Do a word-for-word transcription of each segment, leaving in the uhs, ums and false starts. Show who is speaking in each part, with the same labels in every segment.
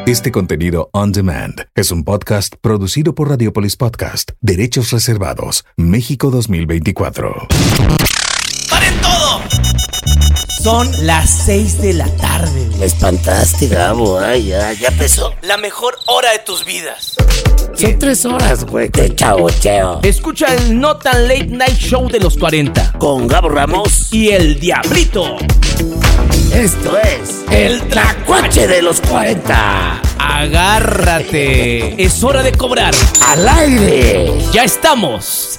Speaker 1: Este contenido on demand es un podcast producido por Radiopolis Podcast. Derechos reservados. México dos mil veinticuatro.
Speaker 2: ¡Paren todo! Son las seis de la tarde.
Speaker 3: Me espantaste, Gabo. Ay, ya, ya empezó.
Speaker 2: La mejor hora de tus vidas.
Speaker 3: Son tres horas, güey. Te chaboteo.
Speaker 2: Escucha el No Tan Late Night Show de los cuarenta.
Speaker 3: Con Gabo Ramos
Speaker 2: y el Diablito.
Speaker 3: Esto es el Tlacuache de los cuarenta.
Speaker 2: Agárrate. Es hora de cobrar.
Speaker 3: Al aire.
Speaker 2: Ya estamos.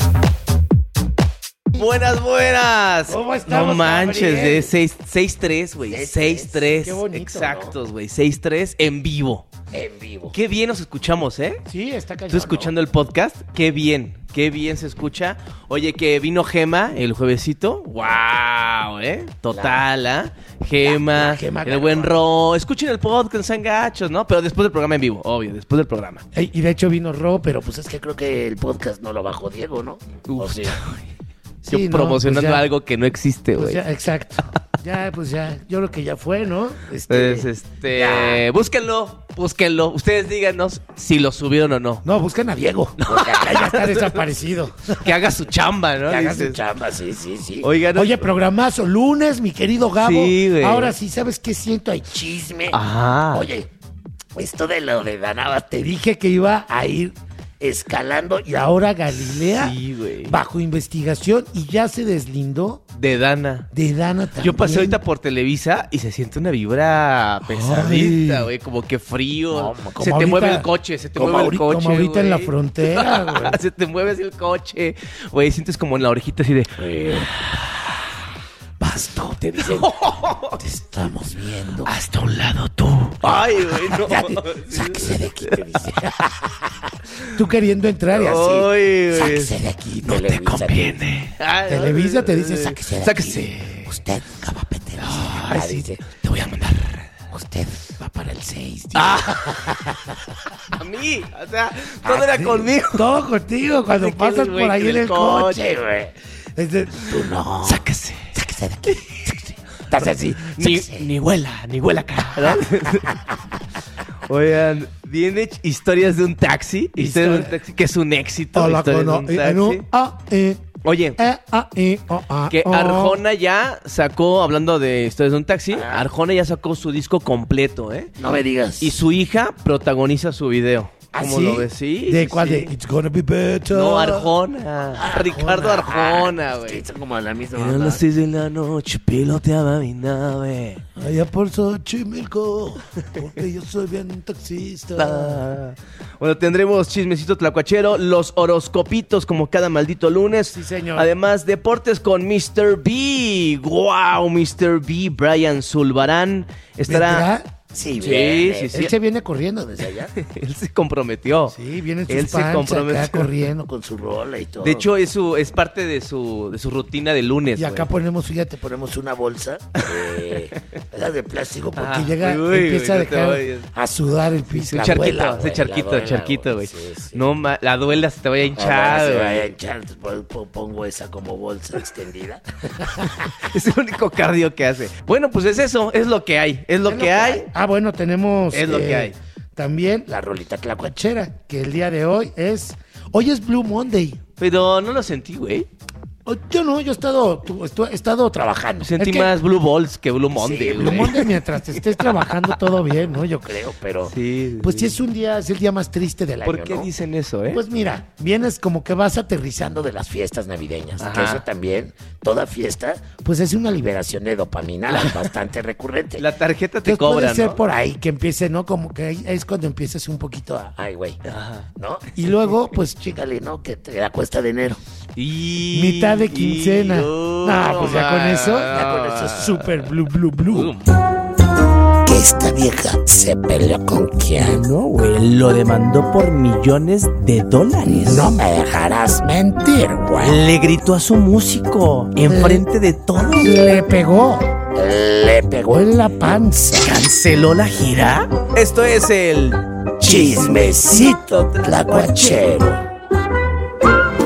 Speaker 2: Buenas, buenas.
Speaker 3: ¿Cómo estamos?
Speaker 2: No manches, de seis tres, güey. seis tres.
Speaker 3: Qué bonito,
Speaker 2: exactos, güey. ¿no? seis tres en vivo.
Speaker 3: En vivo.
Speaker 2: Qué bien nos escuchamos, ¿eh?
Speaker 3: Sí, está cañón.
Speaker 2: ¿Tú escuchando
Speaker 3: ¿no?
Speaker 2: el podcast? Qué bien, qué bien se escucha. Oye, que vino Gema el juevesito. ¡Wow! ¿Eh? Total, ¿ah? ¿eh? Gema,
Speaker 3: la, la Gema
Speaker 2: el
Speaker 3: ganó.
Speaker 2: buen Ro. Escuchen el podcast, sean gachos, ¿no? Pero después del programa en vivo, obvio, después del programa.
Speaker 4: Ey, y de hecho vino Ro, pero pues
Speaker 3: Pues es que creo que el podcast no lo bajó Diego, ¿no?
Speaker 2: Uf,
Speaker 3: O sí.
Speaker 2: Yo
Speaker 4: Sí, no,
Speaker 2: promocionando
Speaker 4: pues ya.
Speaker 2: algo que no existe,
Speaker 4: pues
Speaker 2: güey.
Speaker 4: ya, exacto. Ya, pues ya, yo creo que ya fue, ¿no? Este,
Speaker 2: Pues, este, búsquenlo, búsquenlo. Ustedes díganos si lo subieron o no.
Speaker 4: no, busquen a Diego, porque acá ya está desaparecido.
Speaker 2: Que haga su chamba, ¿no?
Speaker 3: Que hagas tu
Speaker 2: Dices.
Speaker 3: chamba, sí, sí, sí.
Speaker 2: Oigan,
Speaker 4: Oye, programazo, lunes, mi querido Gabo.
Speaker 2: Sí, güey.
Speaker 4: Ahora sí, ¿sabes qué siento? Hay
Speaker 3: Chisme.
Speaker 2: Ajá.
Speaker 3: Oye, esto de lo de Danaba,
Speaker 4: te dije que iba a ir
Speaker 3: escalando
Speaker 4: y ahora Galilea
Speaker 2: Sí, güey.
Speaker 4: bajo investigación y ya se deslindó
Speaker 2: De Dana.
Speaker 4: de Dana también.
Speaker 2: Yo pasé ahorita por Televisa y se siente una vibra pesadita,
Speaker 4: Ay.
Speaker 2: güey, como que frío.
Speaker 4: Como-
Speaker 2: se
Speaker 4: como
Speaker 2: te
Speaker 4: ahorita-
Speaker 2: mueve el coche, se te
Speaker 4: como
Speaker 2: mueve
Speaker 4: ahorita,
Speaker 2: el coche.
Speaker 4: como ahorita en la
Speaker 2: güey.
Speaker 4: frontera, güey.
Speaker 2: se te mueve así el coche. Güey, sientes como en la orejita así de.
Speaker 3: Basto, te dicen. Te estamos viendo.
Speaker 2: Hasta un lado tú. Ay, güey, no.
Speaker 3: Sáquese de aquí, te dice.
Speaker 4: Tú queriendo entrar y así.
Speaker 2: Ay, güey.
Speaker 3: Sáquese de aquí,
Speaker 2: No te
Speaker 3: Televisa,
Speaker 2: conviene. Ay,
Speaker 4: Televisa te dice, sáquese de aquí.
Speaker 2: Sáquese.
Speaker 3: Usted, Cabapete, dice.
Speaker 2: Ay,
Speaker 3: Ah,
Speaker 2: sí.
Speaker 3: dice,
Speaker 2: Te voy a mandar.
Speaker 3: usted va para el seis.
Speaker 2: A mí. O sea, todo era
Speaker 4: Sí,
Speaker 2: conmigo.
Speaker 4: Todo contigo, cuando
Speaker 2: Así que
Speaker 4: pasas
Speaker 2: el güey
Speaker 4: por ahí
Speaker 2: con
Speaker 4: en
Speaker 2: el
Speaker 4: el coche,
Speaker 2: coche,
Speaker 4: güey. Es de-
Speaker 3: Tú no.
Speaker 2: Sáquese.
Speaker 3: Sáquese de aquí. Sáquese. Estás así.
Speaker 2: Ni,
Speaker 3: Sáquese.
Speaker 2: ni huela, ni huela acá. ¿no? Oigan, viene historias de un taxi. Historias de un taxi que es un éxito.
Speaker 4: Hola,
Speaker 2: historias de
Speaker 4: cono-
Speaker 2: un
Speaker 4: eh,
Speaker 2: taxi.
Speaker 4: no, ah, eh,
Speaker 2: Oye,
Speaker 4: eh, ah, eh, oh, ah,
Speaker 2: que
Speaker 4: oh.
Speaker 2: Arjona ya sacó, hablando de historias de un taxi, Arjona ya sacó su disco completo, ¿eh?
Speaker 3: No me digas.
Speaker 2: Y su hija protagoniza su video.
Speaker 4: ¿Ah,
Speaker 2: ¿Cómo
Speaker 4: sí?
Speaker 2: lo ves? Sí.
Speaker 4: ¿De
Speaker 2: sí,
Speaker 4: cuál?
Speaker 2: sí.
Speaker 4: De It's Gonna Be Better.
Speaker 2: No, Arjona. Ricardo Arjona,
Speaker 3: Ah,
Speaker 2: güey.
Speaker 3: sí, son como la misma
Speaker 2: Eran
Speaker 3: banda.
Speaker 2: las seis de la noche, piloteaba mi nave.
Speaker 4: Allá por Xochimilco, porque yo soy bien taxista.
Speaker 2: Ah. Bueno, tendremos chismecito tlacuachero, los horoscopitos como cada maldito lunes.
Speaker 4: Sí, señor.
Speaker 2: Además, deportes con mister B. ¡Wow! mister B, Brian Zulbarán estará.
Speaker 4: ¿Vendrá?
Speaker 3: Sí,
Speaker 2: Sí,
Speaker 3: viene.
Speaker 2: sí, sí.
Speaker 4: Él se viene corriendo desde allá.
Speaker 2: Él se comprometió.
Speaker 4: Sí, viene en
Speaker 2: Él
Speaker 4: sus
Speaker 2: se
Speaker 4: pants
Speaker 2: comprometió.
Speaker 4: acá corriendo.
Speaker 3: Con su rola y todo.
Speaker 2: De hecho, es, su, es parte de su, de su rutina de lunes.
Speaker 4: Y acá
Speaker 2: güey.
Speaker 4: ponemos, fíjate,
Speaker 3: ponemos una bolsa eh, ¿verdad? De plástico porque
Speaker 2: Ah,
Speaker 4: que llega,
Speaker 2: uy, uy,
Speaker 4: empieza
Speaker 2: uy,
Speaker 4: a
Speaker 2: no te
Speaker 4: dejar
Speaker 2: vayas.
Speaker 4: a sudar el piso.
Speaker 2: Un
Speaker 3: La
Speaker 2: charquito,
Speaker 3: duela,
Speaker 2: ese
Speaker 3: güey,
Speaker 2: charquito,
Speaker 3: la duela,
Speaker 2: charquito,
Speaker 3: güey.
Speaker 2: güey.
Speaker 3: Sí, sí.
Speaker 2: No, ma- la duela se te vaya a
Speaker 3: Ah,
Speaker 2: hinchar,
Speaker 3: se
Speaker 2: güey.
Speaker 3: vaya a hinchar, entonces, po- po- pongo esa como bolsa extendida.
Speaker 2: Es el único cardio que hace. Bueno, pues es eso, es lo que hay, es lo, que, hay.
Speaker 4: Ah, bueno, tenemos
Speaker 2: Es lo que hay.
Speaker 4: también
Speaker 3: La rolita tlacuache.
Speaker 4: Chera, que el día de hoy es... Hoy es Blue Monday.
Speaker 2: Pero no lo sentí, güey.
Speaker 4: Oh, Yo no, yo he estado, tu- estu- he estado trabajando.
Speaker 2: Sentí
Speaker 4: Es que
Speaker 2: más Blue Balls que Blue Monday,
Speaker 3: Sí,
Speaker 4: Blue
Speaker 2: güey.
Speaker 4: Monday mientras te estés trabajando todo bien, ¿no? Yo creo.
Speaker 3: Creo, pero
Speaker 2: Sí.
Speaker 4: Pues sí es un día, es el día más triste del
Speaker 2: ¿Por
Speaker 4: año,
Speaker 2: qué
Speaker 4: ¿no?
Speaker 2: dicen eso, eh?
Speaker 4: Pues mira, vienes como que vas aterrizando
Speaker 3: de las fiestas navideñas, que
Speaker 2: Ajá.
Speaker 3: eso también, toda fiesta,
Speaker 4: Pues es una liberación.
Speaker 3: liberación de dopamina bastante recurrente.
Speaker 2: La tarjeta te
Speaker 4: Entonces
Speaker 2: cobra,
Speaker 4: puede ser
Speaker 2: ¿no?
Speaker 4: por ahí que empiece, ¿no? Como que ahí es cuando empiezas un poquito a...
Speaker 3: Ay, güey,
Speaker 2: Ajá.
Speaker 3: ¿no?
Speaker 4: Y luego, pues,
Speaker 3: Chícale, ¿no? Que te da cuesta de enero.
Speaker 2: Y...
Speaker 4: mitad de quincena.
Speaker 2: y-
Speaker 4: No, pues ya con eso, ya con eso es súper blue, blue, blue.
Speaker 3: Que esta vieja se peleó con quién.
Speaker 2: No, güey, lo demandó por millones de dólares.
Speaker 3: No me dejarás mentir, güey.
Speaker 2: Le gritó a su músico enfrente de todos.
Speaker 4: Le pegó,
Speaker 3: Le pegó
Speaker 4: o en la panza.
Speaker 2: ¿Canceló la gira? Esto es el
Speaker 3: chismecito tlacuachero.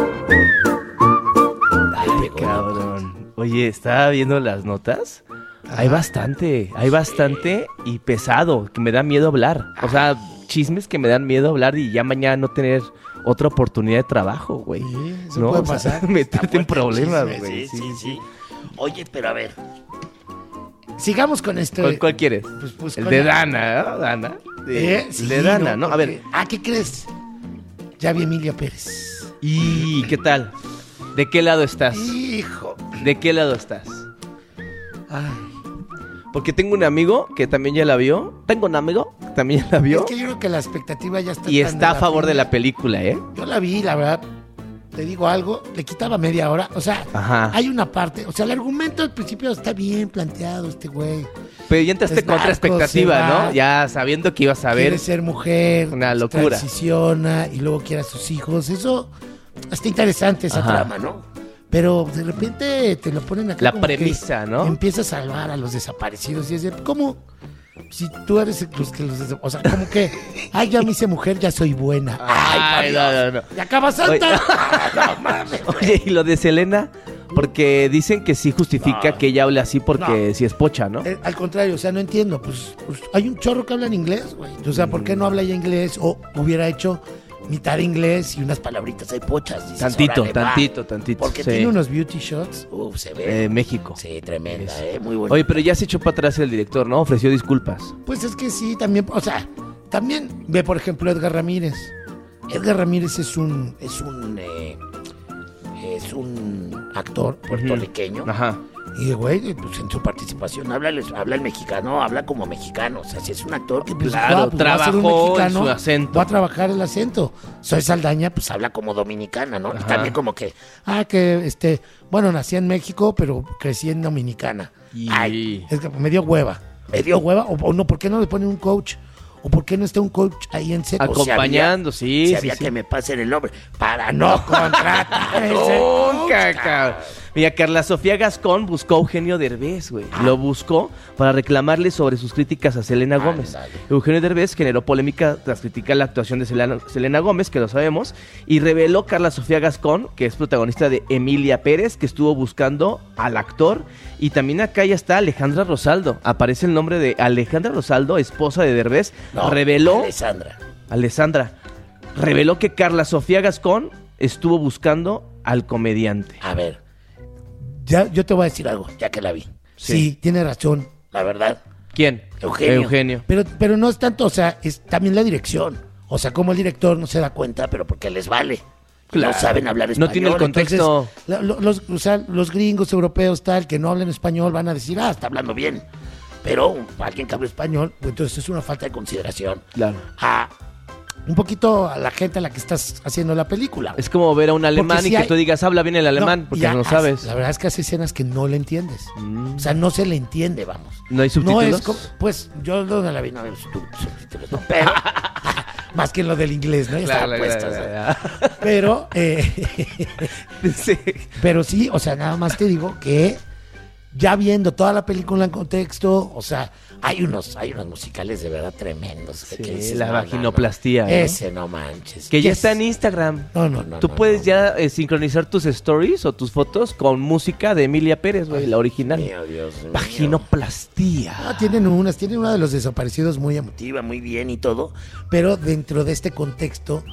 Speaker 2: Ay, cabrón. Oye, estaba viendo las notas. Hay bastante, hay bastante y pesado, que me da miedo hablar. O sea, chismes que me dan miedo hablar y ya mañana no tener otra oportunidad de trabajo, güey.
Speaker 4: Sí, eso
Speaker 2: ¿no?
Speaker 4: puede
Speaker 2: O sea,
Speaker 4: pasar.
Speaker 2: meterte en
Speaker 3: Está fuerte el
Speaker 2: problemas,
Speaker 3: chisme,
Speaker 2: güey.
Speaker 3: Sí, sí, sí. Oye, pero a ver,
Speaker 4: Sigamos con este.
Speaker 2: ¿Cuál, cuál quieres?
Speaker 4: Pues, pues,
Speaker 2: el
Speaker 4: con
Speaker 2: de
Speaker 4: la-
Speaker 2: Dana, ¿no? Dana. Sí,
Speaker 4: ¿Eh?
Speaker 2: el
Speaker 4: Sí,
Speaker 2: de Dana, ¿no? A
Speaker 4: Porque-
Speaker 2: ver.
Speaker 4: Ah, ¿qué crees? Ya vi Emilia Pérez.
Speaker 2: ¿Y qué tal? ¿De qué lado estás?
Speaker 4: Hijo.
Speaker 2: ¿De qué lado estás?
Speaker 4: Ay.
Speaker 2: Porque tengo un amigo que también ya la vio. Tengo un amigo que también ya la vio.
Speaker 4: Es que yo creo que la expectativa ya está.
Speaker 2: Y
Speaker 4: tan
Speaker 2: está a favor de
Speaker 4: primera.
Speaker 2: la película, ¿eh?
Speaker 4: Yo la vi, la verdad. Te digo algo, le quitaba media hora. O sea,
Speaker 2: Ajá.
Speaker 4: hay una parte. O sea, el argumento al principio está bien planteado, este güey.
Speaker 2: Pero ya entraste
Speaker 4: Es
Speaker 2: contra
Speaker 4: narco,
Speaker 2: expectativa,
Speaker 4: se va.
Speaker 2: ¿no? Ya sabiendo que ibas a ver.
Speaker 4: Quiere ser mujer.
Speaker 2: Una locura.
Speaker 4: Transiciona y luego quiere a sus hijos. Eso está interesante, esa
Speaker 2: Ajá.
Speaker 4: trama, ¿no? Pero de repente te lo ponen acá.
Speaker 2: La
Speaker 4: como que
Speaker 2: premisa, ¿no?
Speaker 4: Empieza a salvar a los desaparecidos. Y es de, ¿cómo? Si tú eres el los que los desa- O sea, como que, ay, ya me hice mujer, ya soy buena. Ay,
Speaker 2: Ay,
Speaker 4: por
Speaker 2: no,
Speaker 4: Dios.
Speaker 2: no, no.
Speaker 4: Y acaba santa. No mames.
Speaker 2: Oye, ¿y lo de Selena? Porque dicen que sí justifica
Speaker 4: No.
Speaker 2: que ella hable así porque
Speaker 4: No.
Speaker 2: sí es pocha, ¿no?
Speaker 4: Eh, al contrario, o sea, no entiendo. Pues, pues, hay un chorro que habla en inglés, güey. O sea, ¿por qué no habla ya inglés? O hubiera hecho mitad inglés y unas palabritas ahí pochas. Dices,
Speaker 2: Tantito,
Speaker 4: órale, va.
Speaker 2: tantito, tantito.
Speaker 4: Porque
Speaker 2: sí.
Speaker 4: tiene unos beauty shots. Uf, se ve.
Speaker 2: Eh, México.
Speaker 4: Sí, tremenda,
Speaker 2: Es-
Speaker 4: eh. Muy bueno.
Speaker 2: Oye, pero ya se echó para atrás el director, ¿no? Ofreció disculpas.
Speaker 4: Pues es que sí, también, o sea, también ve, por ejemplo, Edgar Ramírez. Edgar Ramírez es un, es un, eh, es un actor puertorriqueño.
Speaker 2: Ajá.
Speaker 4: Y, güey, pues en su participación habla, el- habla el mexicano, habla como mexicano. O sea, si es un actor que pues,
Speaker 2: Claro,
Speaker 4: ah, pues, va a ser un
Speaker 2: trabajó en
Speaker 4: mexicano,
Speaker 2: su acento.
Speaker 4: va a trabajar el acento. Soy Saldaña, pues habla como dominicana, ¿no? Y
Speaker 2: Ajá.
Speaker 4: también como que, ah, que, este, bueno, nací en México, pero crecí en Dominicana.
Speaker 2: Y-
Speaker 4: Ay, es que me dio hueva. Me dio hueva. O, o no, ¿por qué no le ponen un coach? ¿O por qué no está un coach ahí en seco?
Speaker 2: Acompañando,
Speaker 4: Si había-
Speaker 2: sí,
Speaker 4: si
Speaker 2: sí,
Speaker 4: había
Speaker 2: sí.
Speaker 4: que me pasen el nombre para no contratar a ese coach,
Speaker 2: Nunca, cabrón. Mira, Carla Sofía Gascón buscó a Eugenio Derbez, güey.
Speaker 4: Ah.
Speaker 2: Lo buscó para reclamarle sobre sus críticas a Selena Gómez.
Speaker 4: Ándale.
Speaker 2: Eugenio Derbez generó polémica tras criticar la actuación de Selena, Selena Gómez, que lo sabemos, y reveló Carla Sofía Gascón, que es protagonista de Emilia Pérez, que estuvo buscando al actor. Y también acá ya está Alejandra Rosaldo. Aparece el nombre de Alejandra Rosaldo, esposa de Derbez.
Speaker 4: No,
Speaker 2: reveló...
Speaker 4: Alessandra.
Speaker 2: Alessandra. Reveló que Carla Sofía Gascón estuvo buscando al comediante.
Speaker 4: A ver, ya, yo te voy a decir algo, ya que la vi.
Speaker 2: Sí.
Speaker 4: Sí, tiene razón, la verdad.
Speaker 2: ¿Quién?
Speaker 4: Eugenio.
Speaker 2: Eugenio.
Speaker 4: Pero, pero no es tanto, o sea, es también la dirección. O sea, como el director no se da cuenta, pero porque les vale.
Speaker 2: Claro.
Speaker 4: No saben hablar español.
Speaker 2: No tiene el contexto.
Speaker 4: Entonces, la- lo- los, o sea, los gringos europeos tal que no hablan español van a decir, ah, está hablando bien. Pero um, alguien que habla español, pues entonces es una falta de consideración.
Speaker 2: Claro.
Speaker 4: A un poquito a la gente a la que estás haciendo la película.
Speaker 2: Es como ver a un alemán
Speaker 4: Porque
Speaker 2: y
Speaker 4: si
Speaker 2: que
Speaker 4: hay-
Speaker 2: tú digas, habla bien el alemán,
Speaker 4: No,
Speaker 2: porque
Speaker 4: ya
Speaker 2: no lo
Speaker 4: hace-
Speaker 2: sabes.
Speaker 4: La verdad es que hace escenas que no le entiendes.
Speaker 2: Mm.
Speaker 4: O sea, no se le entiende, vamos.
Speaker 2: ¿No hay subtítulos?
Speaker 4: No es como- pues yo no la vi, no había sub- subtítulos, no, pero más que en lo del inglés, ¿no? Ya estaba puesto, o sea. Pero, eh,
Speaker 2: Sí.
Speaker 4: pero sí, o sea, nada más te digo que ya viendo toda la película en contexto, o sea, hay unos, hay unos musicales de verdad tremendos.
Speaker 2: Sí,
Speaker 4: que dices,
Speaker 2: la
Speaker 4: no, no,
Speaker 2: vaginoplastía,
Speaker 4: no.
Speaker 2: ¿no?
Speaker 4: Ese no manches.
Speaker 2: Que ya
Speaker 4: Yes.
Speaker 2: está en Instagram.
Speaker 4: No, no, no.
Speaker 2: Tú
Speaker 4: no,
Speaker 2: puedes
Speaker 4: no,
Speaker 2: ya eh, sincronizar tus stories o tus fotos con música de Emilia Pérez, güey, la original.
Speaker 4: Mío, Dios mío.
Speaker 2: Vaginoplastía.
Speaker 4: Ah, tienen unas, tienen una de los desaparecidos muy emotiva, muy bien y todo, pero dentro de este contexto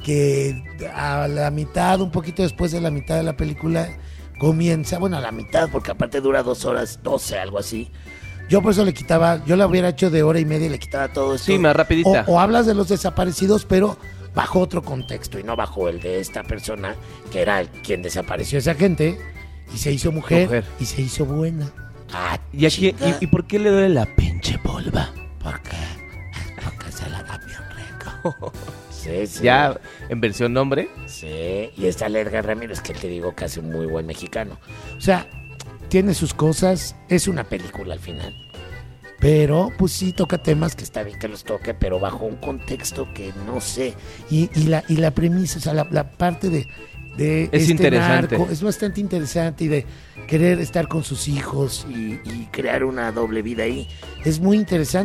Speaker 4: que a la mitad, un poquito después de la mitad de la película, comienza, bueno, a la mitad, porque aparte dura dos horas, doce, algo así. Yo por eso le quitaba, yo la hubiera hecho de hora y media y le quitaba todo esto.
Speaker 2: Sí, más rapidita.
Speaker 4: O, o hablas de los desaparecidos, pero bajo otro contexto y no bajo el de esta persona, que era el- quien desapareció esa gente y se hizo mujer,
Speaker 2: Mujer.
Speaker 4: y se hizo buena. Ah,
Speaker 2: ¿Y, aquí,
Speaker 4: chica.
Speaker 2: y, y por qué le duele la pinche polva?
Speaker 4: ¿Por qué? Porque se la da bien rico. Sí, sí.
Speaker 2: Ya en versión nombre.
Speaker 4: Sí, y está el Edgar Ramírez, que te digo que hace un muy buen mexicano. O sea, tiene sus cosas, es una película al final. Pero, pues sí, toca temas que está bien que los toque, pero bajo un contexto que no sé. Y, y, la, y la premisa, o sea, la, la parte de, de
Speaker 2: Es interesante.
Speaker 4: narco es bastante interesante y de querer estar con sus hijos y, y crear una doble vida ahí. Es muy interesante.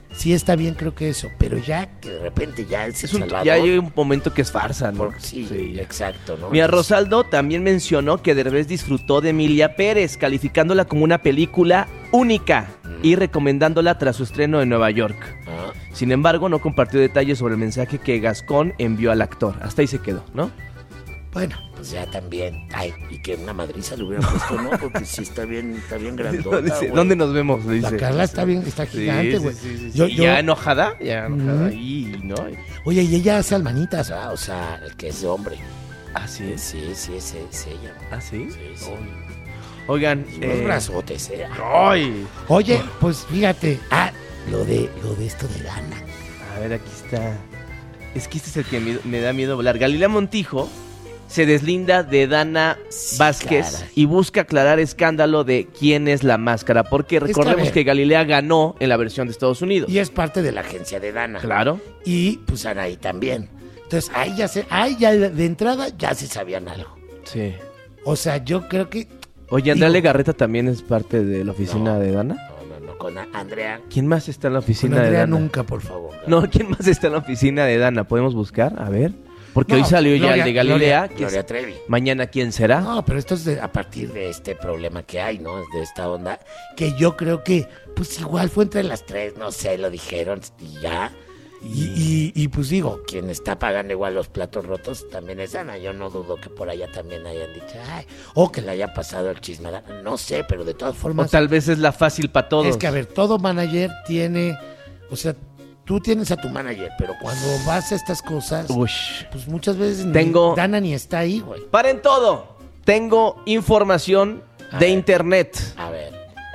Speaker 4: sí está bien, creo que eso, pero ya que de repente ya es,
Speaker 2: Es un,
Speaker 4: Salvador,
Speaker 2: ya hay un momento que es farsa, ¿no?
Speaker 4: porque sí,
Speaker 2: Sí.
Speaker 4: exacto, ¿no?
Speaker 2: Mira,
Speaker 4: Entonces,
Speaker 2: Rosaldo también mencionó que Derbez disfrutó de Emilia Pérez, calificándola como una película única y recomendándola tras su estreno en Nueva York.
Speaker 4: ah,
Speaker 2: Sin embargo, no compartió detalles sobre el mensaje que Gascón envió al actor. Hasta ahí se quedó, ¿no?
Speaker 4: bueno,
Speaker 3: Pues ya también. Ay, y que una madriza le hubiera puesto, ¿no? Porque sí está bien, está bien grandota,
Speaker 2: Dice,
Speaker 3: güey.
Speaker 2: ¿dónde nos vemos? Le
Speaker 4: la
Speaker 2: dice.
Speaker 4: Carla está bien, está
Speaker 2: Sí,
Speaker 4: gigante,
Speaker 2: sí,
Speaker 4: güey.
Speaker 2: sí, sí, sí.
Speaker 4: Yo-
Speaker 2: Y
Speaker 4: yo-
Speaker 2: ya enojada, ya enojada.
Speaker 4: Ujú.
Speaker 2: Y, ¿no?
Speaker 4: Oye, y ella hace almanitas,
Speaker 3: Ah, o sea, el que es de hombre.
Speaker 2: Ah, sí.
Speaker 3: Sí, sí, es, es ella.
Speaker 2: Ah, sí.
Speaker 3: Sí, sí.
Speaker 2: Oigan.
Speaker 3: Y unos
Speaker 2: eh,
Speaker 3: brazotes, ¿eh?
Speaker 2: ¡Ay!
Speaker 4: Oye, pues fíjate, ah, lo de, lo de esto de Dana.
Speaker 2: A ver, aquí está. Es que este es el que me, me da miedo hablar. Galilea Montijo se deslinda de Dana
Speaker 3: Sí,
Speaker 2: Vázquez
Speaker 3: caray.
Speaker 2: y busca aclarar escándalo de quién es la máscara. Porque
Speaker 4: que, a
Speaker 2: recordemos
Speaker 4: ver.
Speaker 2: que Galilea ganó en la versión de Estados Unidos.
Speaker 4: Y es parte de la
Speaker 3: La
Speaker 4: agencia.
Speaker 3: agencia de Dana.
Speaker 2: Claro.
Speaker 4: Y
Speaker 3: Pues Anaí también.
Speaker 4: entonces ahí ya se, ahí ya de entrada ya se sabían algo.
Speaker 2: Sí.
Speaker 4: O sea, yo creo que
Speaker 2: Oye, Andrea
Speaker 4: Digo-
Speaker 2: Legarreta también es parte de la oficina
Speaker 3: No.
Speaker 2: de Dana.
Speaker 3: No, no, no, con a- Andrea,
Speaker 2: ¿Quién más está en la
Speaker 4: con
Speaker 2: oficina de
Speaker 4: Andrea
Speaker 2: Dana?
Speaker 4: nunca, por
Speaker 3: por
Speaker 4: favor.
Speaker 3: favor.
Speaker 2: No, ¿quién más está en la oficina de Dana? ¿Podemos buscar? A ver. Porque
Speaker 4: No,
Speaker 2: hoy salió ya
Speaker 4: Gloria-
Speaker 2: el de Galilea. que
Speaker 3: Gloria
Speaker 2: es-
Speaker 3: Trevi.
Speaker 2: Mañana, ¿quién será?
Speaker 4: No, pero esto es de,
Speaker 3: A partir de este problema que hay, ¿no? De esta onda.
Speaker 4: que yo creo que, pues igual fue entre las
Speaker 3: Tres, no sé, lo dijeron y ya.
Speaker 4: y, y, y, pues digo,
Speaker 3: Quien está pagando igual los platos rotos también es Dana. Yo no dudo que por allá también hayan dicho, ay, o que le haya pasado el chisme a Dana. No sé, pero de todas
Speaker 2: O
Speaker 3: formas.
Speaker 2: tal vez es la fácil para todos.
Speaker 4: es que a ver, todo manager tiene, o sea, tú tienes a tu manager, pero cuando vas a estas cosas,
Speaker 2: Ush.
Speaker 4: pues muchas veces ni
Speaker 2: Tengo-
Speaker 4: Dana ni está ahí, güey.
Speaker 2: Paren todo. Tengo información
Speaker 4: A
Speaker 2: de
Speaker 4: ver.
Speaker 2: internet.
Speaker 3: A ver.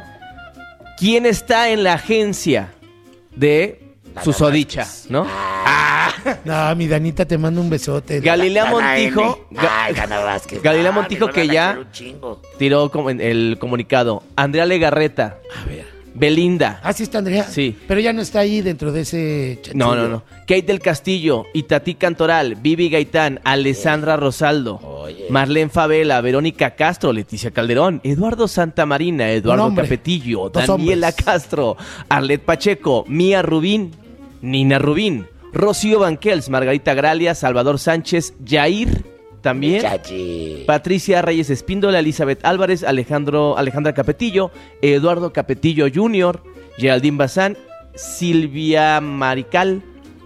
Speaker 2: ¿Quién está en la agencia de
Speaker 3: Dana
Speaker 2: Susodicha,
Speaker 3: Vázquez.
Speaker 2: no?
Speaker 4: No, mi Danita te mando un besote.
Speaker 2: Galilea
Speaker 3: Dana
Speaker 2: Montijo.
Speaker 3: N.
Speaker 2: Ga-
Speaker 3: Ay, Dana Vázquez.
Speaker 2: Galilea
Speaker 3: Ah,
Speaker 2: Montijo
Speaker 3: me
Speaker 2: que
Speaker 3: van a
Speaker 2: ya-
Speaker 3: hacer un chingo.
Speaker 2: Tiró como en el comunicado. Andrea Legarreta.
Speaker 4: A ver.
Speaker 2: Belinda.
Speaker 4: Ah, sí está Andrea.
Speaker 2: Sí.
Speaker 4: Pero ya no está ahí dentro de ese chanchullo.
Speaker 2: No, no, no. Kate del Castillo, Itatí Cantoral, Vivi Gaitán, Alessandra Rosaldo,
Speaker 3: Oye.
Speaker 2: Marlene Favela, Verónica Castro, Leticia Calderón, Eduardo Santamarina, Eduardo
Speaker 4: Un hombre.
Speaker 2: Capetillo,
Speaker 4: Dos
Speaker 2: Daniela
Speaker 4: hombres.
Speaker 2: Castro, Arlet Pacheco, Mía Rubín, Nina Rubín, Rocío Banquels, Margarita Gralia, Salvador Sánchez, Jair también.
Speaker 3: Chachi.
Speaker 2: Patricia Reyes Espíndola, Elizabeth Álvarez, Alejandro, Alejandra Capetillo, Eduardo Capetillo junior, Geraldine Bazán, Silvia Marical,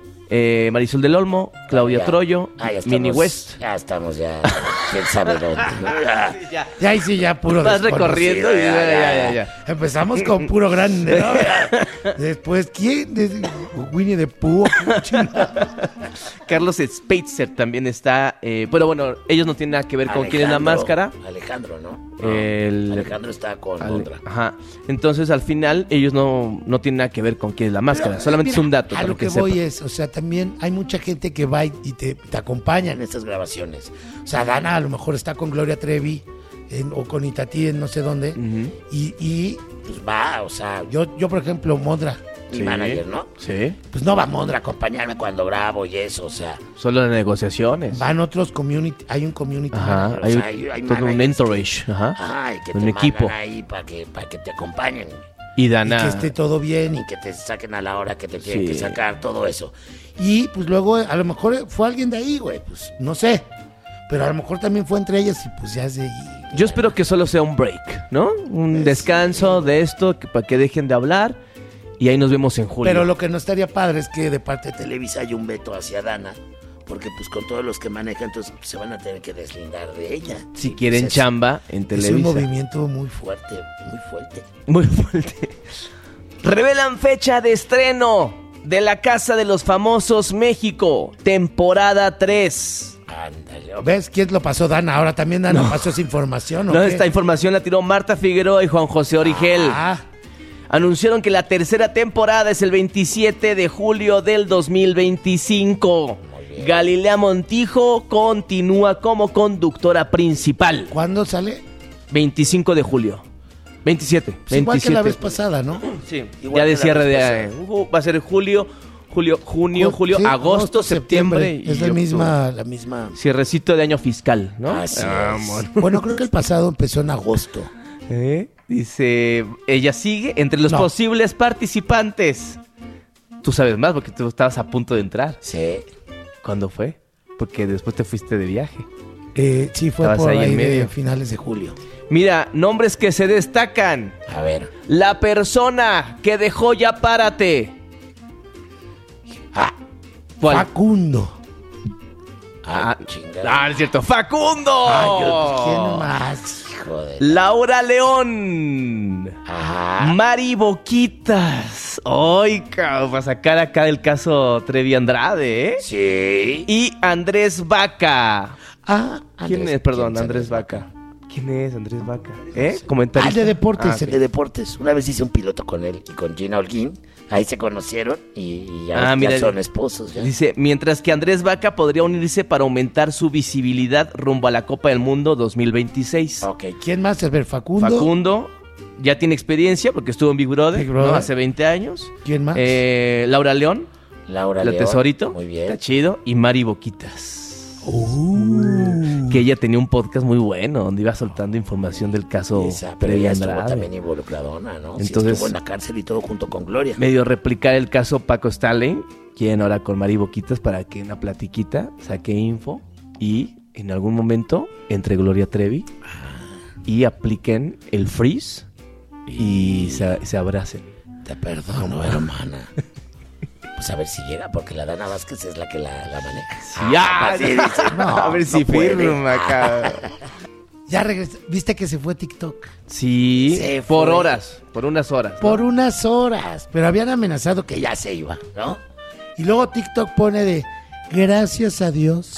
Speaker 2: eh, Marisol del Olmo, Claudia
Speaker 3: Ya.
Speaker 2: Troyo,
Speaker 3: Ah, ya
Speaker 2: Mini
Speaker 3: estamos-
Speaker 2: West.
Speaker 3: Ya estamos, ya. ¿Quién sabe dónde? ¿no? Ya.
Speaker 4: Ya ahí sí, ya puro
Speaker 2: Vas
Speaker 4: desconocido.
Speaker 2: recorriendo y ya,
Speaker 3: ya,
Speaker 2: ya,
Speaker 3: ya.
Speaker 2: ya, ya.
Speaker 4: Empezamos con puro grande, ¿no? Después, ¿quién? Des- Winnie the Pooh. chingada.
Speaker 2: Carlos Spitzer también está, eh, pero bueno, ellos no tienen nada que ver con quién es la
Speaker 3: Alejandro-
Speaker 2: máscara.
Speaker 3: Alejandro, ¿no? No,
Speaker 2: El-
Speaker 3: Alejandro está con
Speaker 2: Ale-
Speaker 3: otra.
Speaker 2: Ajá. Entonces, al final, ellos no, no tienen nada que ver con quién es la máscara.
Speaker 4: Pero,
Speaker 2: Solamente
Speaker 4: mira,
Speaker 2: es un dato.
Speaker 4: A
Speaker 2: para
Speaker 4: lo que,
Speaker 2: que
Speaker 4: voy
Speaker 2: sepan.
Speaker 4: es, o sea, también hay mucha gente que va y y te, te acompaña en estas grabaciones. O sea, Dana a lo mejor está con Gloria Trevi en- o con Itatí en no sé dónde.
Speaker 2: Ujú.
Speaker 4: Y, y
Speaker 3: Pues va, o sea,
Speaker 4: yo, yo, por ejemplo, Mondra,
Speaker 3: mi
Speaker 2: Sí.
Speaker 3: manager, ¿no?
Speaker 2: Sí.
Speaker 4: pues no va
Speaker 3: Mondra
Speaker 4: Mondra,
Speaker 3: a acompañarme cuando grabo y eso, o sea.
Speaker 2: Solo de negociaciones.
Speaker 4: van otros community, hay un community
Speaker 2: Ajá.
Speaker 4: manager.
Speaker 2: Hay,
Speaker 3: o sea, hay- hay
Speaker 2: todo un
Speaker 3: managers
Speaker 2: entourage. Ajá.
Speaker 3: Ay, que
Speaker 2: Un
Speaker 3: te
Speaker 2: equipo.
Speaker 3: mandan ahí para que, para que te acompañen.
Speaker 2: Y
Speaker 4: Y
Speaker 2: Dana.
Speaker 4: que esté todo bien. Y,
Speaker 3: Y que te saquen a la hora que te tienen
Speaker 2: Sí.
Speaker 3: que sacar, todo eso.
Speaker 4: y pues luego a lo mejor fue alguien de ahí, güey, pues no sé. Pero a lo mejor también fue entre ellas y pues ya es de ahí.
Speaker 2: Yo espero que solo sea un break, ¿no? Un descanso de esto que- para que dejen de hablar y ahí nos vemos en julio.
Speaker 4: Pero lo que no estaría padre es que de parte de Televisa
Speaker 3: Televisa hay un veto hacia Dana, porque pues con todos los que maneja, entonces se van a tener que deslindar de ella.
Speaker 2: si quieren
Speaker 3: Pues, es
Speaker 2: chamba en
Speaker 4: es un
Speaker 2: Televisa.
Speaker 4: movimiento muy fuerte.
Speaker 3: Fuerte, muy fuerte.
Speaker 2: Muy fuerte. Revelan fecha de estreno de La Casa de los Famosos México, temporada tres.
Speaker 3: Ándale.
Speaker 4: ¿Ves quién lo pasó, Dana? Ahora también Dana pasó esa información, ¿o
Speaker 2: No,
Speaker 4: qué?
Speaker 2: esta información la tiró Marta Figueroa y Juan José Origel.
Speaker 4: Ah,
Speaker 2: Anunciaron que la tercera temporada es el veintisiete de julio del dos mil veinticinco.
Speaker 3: bien.
Speaker 2: Galilea Montijo continúa como conductora principal.
Speaker 4: ¿cuándo sale?
Speaker 2: veinticinco de julio. veintisiete.
Speaker 4: Pues igual que la vez
Speaker 2: veintisiete.
Speaker 4: pasada, ¿no?
Speaker 2: Sí,
Speaker 3: Igual
Speaker 2: ya de
Speaker 3: que la
Speaker 2: cierre
Speaker 3: vez
Speaker 2: de...
Speaker 3: pasada.
Speaker 2: eh, uh, va a ser julio, julio, junio,
Speaker 4: Ju-
Speaker 2: julio,
Speaker 4: sí,
Speaker 2: agosto, septiembre. y
Speaker 4: Es la
Speaker 2: octubre.
Speaker 4: misma, la misma.
Speaker 2: Cierrecito de año fiscal, ¿no?
Speaker 3: Así es.
Speaker 4: Bueno, creo que el pasado empezó en agosto.
Speaker 2: ¿Eh? Dice, ella sigue entre los
Speaker 4: No.
Speaker 2: posibles participantes. Tú sabes más porque tú estabas a punto de entrar.
Speaker 3: Sí.
Speaker 2: ¿Cuándo fue? Porque después te fuiste de viaje.
Speaker 4: Eh, sí, fue
Speaker 2: Estabas
Speaker 4: por
Speaker 2: ahí
Speaker 4: ahí
Speaker 2: en
Speaker 4: de
Speaker 2: medio.
Speaker 4: finales de julio.
Speaker 2: Mira, nombres que se destacan.
Speaker 3: A ver.
Speaker 2: La persona que dejó Ya Párate.
Speaker 3: Ah,
Speaker 2: ¿Cuál?
Speaker 4: Facundo.
Speaker 3: ah,
Speaker 2: Ah,
Speaker 3: chingada.
Speaker 2: Ah, es cierto. ¡Facundo!
Speaker 3: Ah, yo-
Speaker 4: ¿Quién más?
Speaker 3: Hijo de...
Speaker 2: Laura León.
Speaker 3: Ajá.
Speaker 2: Mari Boquitas. Ay, cabrón, para sacar acá del caso Trevi Andrade, ¿eh?
Speaker 3: Sí.
Speaker 2: Y Andrés Vaca.
Speaker 4: Ah,
Speaker 2: ¿Quién
Speaker 3: Andrés-
Speaker 2: es? Perdón,
Speaker 3: ¿quién es
Speaker 2: Andrés
Speaker 3: Andrés
Speaker 2: Vaca. ¿Quién es Andrés Vaca? ¿Eh?
Speaker 4: ah,
Speaker 2: Comentarista.
Speaker 4: de deportes.
Speaker 2: Ah, ok.
Speaker 3: De deportes. Una vez hice un piloto con él y con Gina Holguín. Ahí se conocieron y, y ya,
Speaker 2: Ah,
Speaker 3: ya
Speaker 2: mira,
Speaker 3: son esposos. Ya.
Speaker 2: Dice, mientras que Andrés Vaca podría unirse para aumentar su visibilidad rumbo a la Copa del Mundo dos mil veintiséis.
Speaker 3: Ok.
Speaker 4: ¿Quién más? A ver, Facundo.
Speaker 2: Facundo ya tiene experiencia porque estuvo en Big Brother,
Speaker 4: Big Brother.
Speaker 2: ¿no? Hace veinte años.
Speaker 4: ¿Quién más?
Speaker 2: Eh, Laura León,
Speaker 3: Laura
Speaker 2: la
Speaker 3: León.
Speaker 2: Tesorito,
Speaker 3: Muy
Speaker 2: está
Speaker 3: bien.
Speaker 2: chido. Y Mari Boquitas.
Speaker 4: Uh.
Speaker 2: Que ella tenía un podcast muy bueno donde iba soltando información del caso
Speaker 3: Esa, pero
Speaker 2: Trevi
Speaker 3: ella estuvo
Speaker 2: Andrade.
Speaker 3: también involucradona, ¿no? Sí,
Speaker 2: Entonces-
Speaker 3: estuvo en la cárcel y todo junto con Gloria.
Speaker 2: Medio replicar el caso Paco Stanley, quien ahora con Mari Boquitas para que en una platiquita saque info y en algún momento entre Gloria Trevi y apliquen el freeze y se, se abracen.
Speaker 3: Te perdono, hermana. Pues a ver si llega, porque la Dana Vázquez es la que la, la maneja.
Speaker 2: Ya,
Speaker 3: así dice. No,
Speaker 2: a ver si
Speaker 3: no puede.
Speaker 2: firma acá.
Speaker 4: Ya regresó. ¿Viste que se fue TikTok?
Speaker 2: Sí,
Speaker 3: Se
Speaker 2: por
Speaker 3: fue.
Speaker 2: horas, por unas horas. ¿no?
Speaker 4: Por unas horas. Pero habían amenazado que
Speaker 3: Que
Speaker 4: ya.
Speaker 3: ya se iba, ¿no?
Speaker 4: Y luego TikTok pone de, gracias a Dios,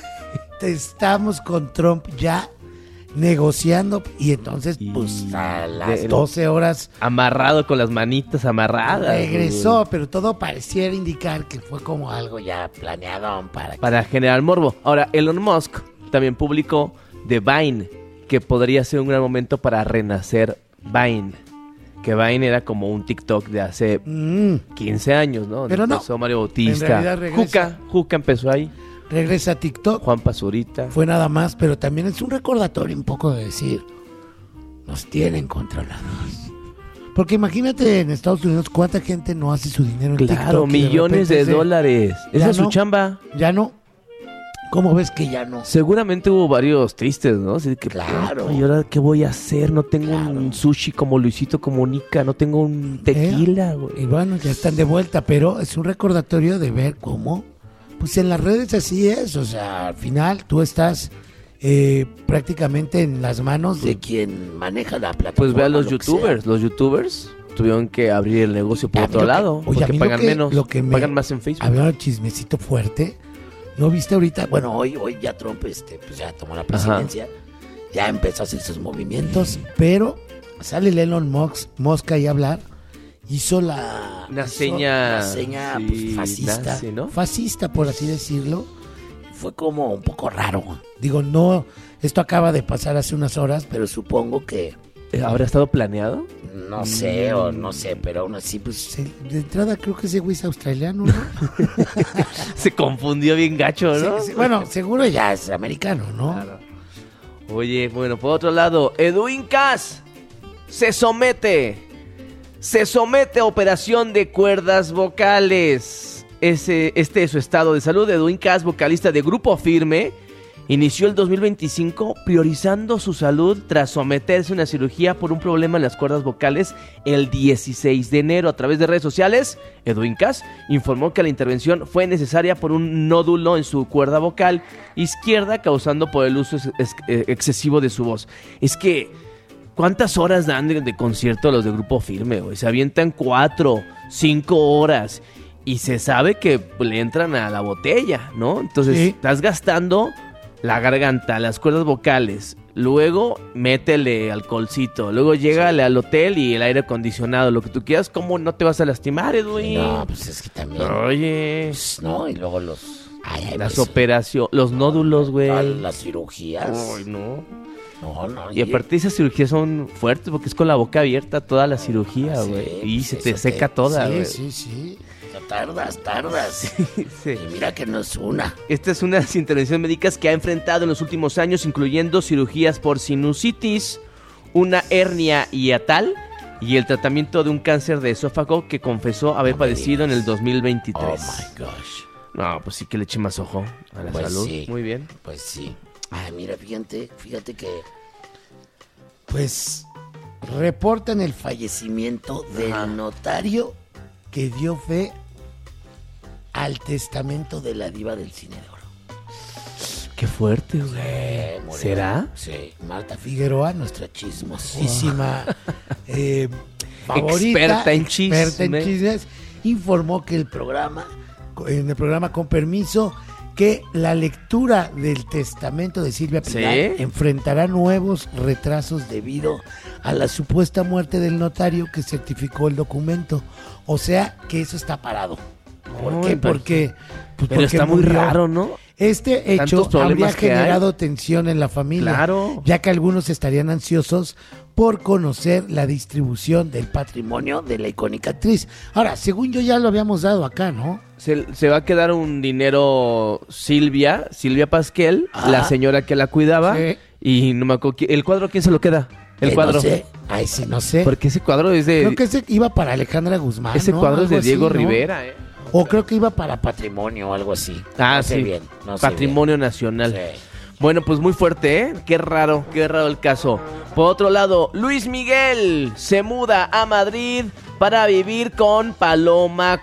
Speaker 4: estamos con Trump ya negociando. Y entonces,
Speaker 2: Y
Speaker 4: pues,
Speaker 3: a las
Speaker 2: de-
Speaker 4: doce horas
Speaker 2: amarrado con las manitas amarradas.
Speaker 4: regresó. Pero todo pareciera indicar que fue como algo
Speaker 3: Algo ya planeado para que...
Speaker 2: Para generar morbo. Ahora, Elon Musk también publicó de Vine, que podría ser un gran momento para renacer Vine. Que Vine era como un TikTok de hace
Speaker 4: mm,
Speaker 2: quince años, ¿no?
Speaker 4: Pero no.
Speaker 2: Empezó Mario
Speaker 4: En
Speaker 2: Bautista.
Speaker 4: realidad regresa.
Speaker 2: Juca, Juca empezó ahí.
Speaker 4: regresa a TikTok.
Speaker 2: Juan Pazurita.
Speaker 4: Fue nada más, pero también es un recordatorio un poco de decir, nos tienen controlados. Porque imagínate en Estados Unidos cuánta gente no hace su dinero en TikTok.
Speaker 2: Claro,
Speaker 4: y
Speaker 2: millones
Speaker 4: repente
Speaker 2: de
Speaker 4: se-
Speaker 2: dólares. Esa
Speaker 4: Ya
Speaker 2: es su
Speaker 4: no.
Speaker 2: chamba.
Speaker 4: Ya no. ¿Cómo ves que ya no?
Speaker 2: Seguramente hubo varios tristes, ¿no? Así de que,
Speaker 3: Claro.
Speaker 2: ¿y ahora qué voy a hacer? No tengo
Speaker 3: Claro.
Speaker 2: un sushi como Luisito Comunica, no tengo un tequila, güey.
Speaker 4: Y bueno, ya están de vuelta, pero es un recordatorio de ver cómo, pues en las redes así es, o sea, al final tú estás eh, prácticamente en las manos
Speaker 3: de
Speaker 4: de...
Speaker 3: quien maneja la plataforma.
Speaker 2: Pues ve a los
Speaker 3: lo que
Speaker 2: youtubers. Los youtubers tuvieron que abrir el negocio por
Speaker 4: A mí
Speaker 2: otro
Speaker 4: lo que-
Speaker 2: lado.
Speaker 4: oye, a
Speaker 2: porque
Speaker 4: mí lo
Speaker 2: pagan
Speaker 4: que-
Speaker 2: menos.
Speaker 4: lo que me-
Speaker 2: Pagan más en Facebook.
Speaker 4: Había un chismecito fuerte. ¿No viste ahorita?
Speaker 3: sea. Bueno, hoy, hoy ya Trump este, pues ya tomó la presidencia. Ya empezó a hacer sus movimientos.
Speaker 4: Entonces, pero sale el Elon Musk, Musk ahí a hablar. Hizo la...
Speaker 2: Una
Speaker 4: hizo
Speaker 2: seña,
Speaker 3: una seña,
Speaker 2: sí,
Speaker 3: pues, fascista.
Speaker 2: nazi, ¿no?
Speaker 4: fascista, por así decirlo.
Speaker 3: Fue como un poco raro,
Speaker 4: Digo, no, esto acaba de pasar hace unas horas, pero
Speaker 3: pero supongo que,
Speaker 2: Eh, ¿Habrá estado planeado?
Speaker 3: no sé, o no sé, pero aún así, pues...
Speaker 4: se- de entrada creo que ese güey es australiano, ¿no?
Speaker 2: Se confundió bien gacho, ¿no?
Speaker 4: Sí, sí, bueno, seguro ya es americano, ¿no?
Speaker 2: Claro. Oye, bueno, por otro lado, Edwin Cass se somete. Se somete a operación de cuerdas vocales. Ese, este es su estado de salud. Edwin Cass, vocalista de Grupo Firme, inició el dos mil veinticinco priorizando su salud tras someterse a una cirugía por un problema en las cuerdas vocales el dieciséis de enero. A través de redes sociales, Edwin Cass informó que la intervención fue necesaria por un nódulo en su cuerda vocal izquierda causando por el uso ex- ex- eh, excesivo de su voz. Es que, ¿cuántas horas dan de, de concierto los de Grupo Firme, güey? Se avientan cuatro, cinco horas y se sabe que le entran a la botella, ¿no? Entonces,
Speaker 4: Sí.
Speaker 2: estás gastando la garganta, las cuerdas vocales, luego métele alcoholcito, luego llégale al hotel y el aire acondicionado, lo que tú quieras, ¿cómo no te vas a lastimar, Edwin?
Speaker 3: No, pues es que también...
Speaker 2: Oye,
Speaker 3: pues, no, y luego los... Ay, ay,
Speaker 2: las
Speaker 3: pues,
Speaker 2: operaciones, los nódulos, güey.
Speaker 3: todas las cirugías.
Speaker 2: Ay, no.
Speaker 3: No, no.
Speaker 2: Y aparte esas cirugías son fuertes porque es con la boca abierta toda la cirugía,
Speaker 3: Ah, sí,
Speaker 2: güey. y
Speaker 3: pues
Speaker 2: se te
Speaker 3: eso
Speaker 2: seca
Speaker 3: te-
Speaker 2: toda,
Speaker 4: Sí,
Speaker 2: güey.
Speaker 4: sí, sí.
Speaker 3: Tardas, tardas.
Speaker 2: Sí.
Speaker 3: Y mira que no es una.
Speaker 2: Esta es una de las intervenciones médicas que ha enfrentado en los últimos años, incluyendo cirugías por sinusitis, una hernia hiatal y el tratamiento de un cáncer de esófago que confesó haber
Speaker 3: No me
Speaker 2: padecido en
Speaker 3: digas.
Speaker 2: el dos mil
Speaker 3: Oh
Speaker 2: veintitrés.
Speaker 3: my gosh.
Speaker 2: No, pues sí que le eche más ojo a la
Speaker 3: Pues
Speaker 2: salud.
Speaker 3: sí.
Speaker 2: Muy bien.
Speaker 3: Pues sí. Ay, mira, fíjate, fíjate que
Speaker 4: Pues
Speaker 3: reportan el fallecimiento del
Speaker 2: Ajá.
Speaker 3: notario
Speaker 4: que dio fe.
Speaker 3: al testamento de la diva del cine de oro.
Speaker 2: Qué fuerte, güey.
Speaker 3: Eh, murió.
Speaker 2: ¿Será?
Speaker 3: Sí, Marta
Speaker 4: Figueroa, nuestra
Speaker 3: nuestra chismos.
Speaker 4: muchísima eh, favorita,
Speaker 2: Experta en
Speaker 4: experta en
Speaker 2: chisme.
Speaker 4: chismes, informó que el programa, en el programa Con Permiso, que la lectura del testamento de Silvia
Speaker 2: ¿Sí?
Speaker 4: Pinal enfrentará nuevos retrasos debido a la supuesta muerte del notario que certificó el documento. O sea, que eso está parado. ¿Por
Speaker 2: Ay,
Speaker 4: qué?
Speaker 2: pero-
Speaker 4: Porque, pues
Speaker 2: Pero
Speaker 4: porque
Speaker 2: está muy
Speaker 4: murió.
Speaker 2: raro, ¿no?
Speaker 4: Este
Speaker 2: Tantos
Speaker 4: hecho
Speaker 2: problemas
Speaker 4: habría
Speaker 2: que hay.
Speaker 4: generado tensión en la familia,
Speaker 2: Claro.
Speaker 4: ya que algunos estarían ansiosos por conocer la distribución del patrimonio de la icónica actriz. Ahora, según yo ya lo habíamos dado acá, ¿no?
Speaker 2: Se, se va a quedar un dinero Silvia, Silvia Pasquel,
Speaker 3: Ajá.
Speaker 2: la señora que la cuidaba.
Speaker 4: Sí.
Speaker 2: Y no me acuerdo. qui- ¿El cuadro quién se lo queda? El
Speaker 3: Eh,
Speaker 2: cuadro.
Speaker 3: No sé.
Speaker 4: Ay, sí, no sé.
Speaker 2: Porque ese cuadro es de.
Speaker 4: Creo que ese iba para Alejandra Guzmán,
Speaker 2: ese
Speaker 4: ¿no?
Speaker 2: cuadro es
Speaker 4: Algo
Speaker 2: de Diego
Speaker 4: así, ¿no?
Speaker 2: Rivera, ¿eh?
Speaker 4: O creo que iba para
Speaker 3: Patrimonio o algo así.
Speaker 2: Ah,
Speaker 3: no sé
Speaker 2: sí.
Speaker 3: bien. No sé
Speaker 2: Patrimonio Nacional.
Speaker 3: bien. Sí.
Speaker 2: Bueno, pues muy fuerte, ¿eh? Qué raro, qué raro el caso. Por otro lado, Luis Miguel se muda a Madrid para vivir con Paloma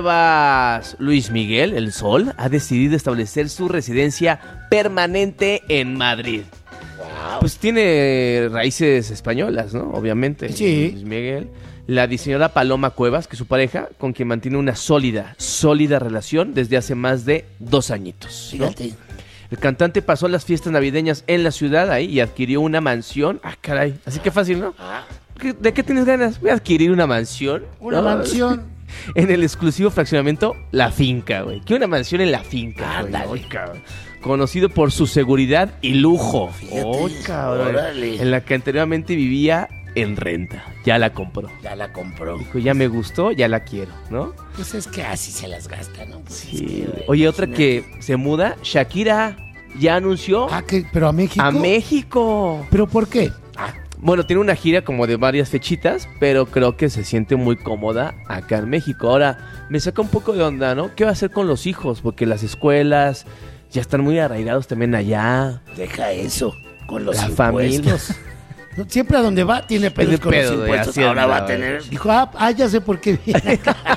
Speaker 2: Cuevas. Luis Miguel, el Sol, ha decidido establecer su residencia permanente en Madrid.
Speaker 3: Wow.
Speaker 2: Pues tiene raíces españolas, ¿no? Obviamente.
Speaker 4: Sí.
Speaker 2: Luis Miguel. La diseñadora Paloma Cuevas, que es su pareja, con quien mantiene una sólida, sólida relación desde hace más de dos añitos, ¿no?
Speaker 3: Fíjate.
Speaker 2: El cantante pasó las fiestas navideñas en la ciudad ahí y adquirió una mansión. Ah, caray. Así que fácil, ¿no?
Speaker 3: Ah,
Speaker 2: ¿Qué- ¿De qué tienes ganas? Voy a adquirir una mansión.
Speaker 4: Una
Speaker 2: ¿no?
Speaker 4: mansión.
Speaker 2: En el exclusivo fraccionamiento La Finca, güey. ¿Qué una mansión en La Finca, güey?
Speaker 3: Ándale.
Speaker 2: Ay, cabrón. Conocido por su seguridad y lujo.
Speaker 3: Fíjate.
Speaker 2: Ay, cabrón.
Speaker 3: Órale.
Speaker 2: En la que anteriormente vivía en renta. Ya la compró.
Speaker 3: ya la compró.
Speaker 2: Dijo, ya me gustó, ya la quiero, ¿no?
Speaker 3: Pues es que así se las gasta, ¿no? Pues es
Speaker 2: Sí.
Speaker 3: que, güey,
Speaker 2: Oye, otra
Speaker 3: imagínate.
Speaker 2: que se muda, Shakira ya anunció
Speaker 4: Ah, que, pero a México.
Speaker 2: a México.
Speaker 4: ¿Pero por qué?
Speaker 2: Ah, bueno, tiene una gira como de varias fechitas, pero creo que se siente muy cómoda acá en México. Ahora, me saca un poco de onda, ¿no? ¿Qué va a hacer con los hijos? Porque las escuelas ya están muy arraigados también allá.
Speaker 3: Deja eso con los
Speaker 2: La
Speaker 3: impuestos.
Speaker 2: familia.
Speaker 4: No, siempre a donde va tiene pedos
Speaker 2: Tiene
Speaker 4: con
Speaker 2: pedo
Speaker 4: los
Speaker 2: de
Speaker 4: impuestos.
Speaker 2: Hacienda,
Speaker 3: Ahora va a
Speaker 2: güey.
Speaker 3: tener.
Speaker 4: Dijo, ah, ah, ya sé por qué viene.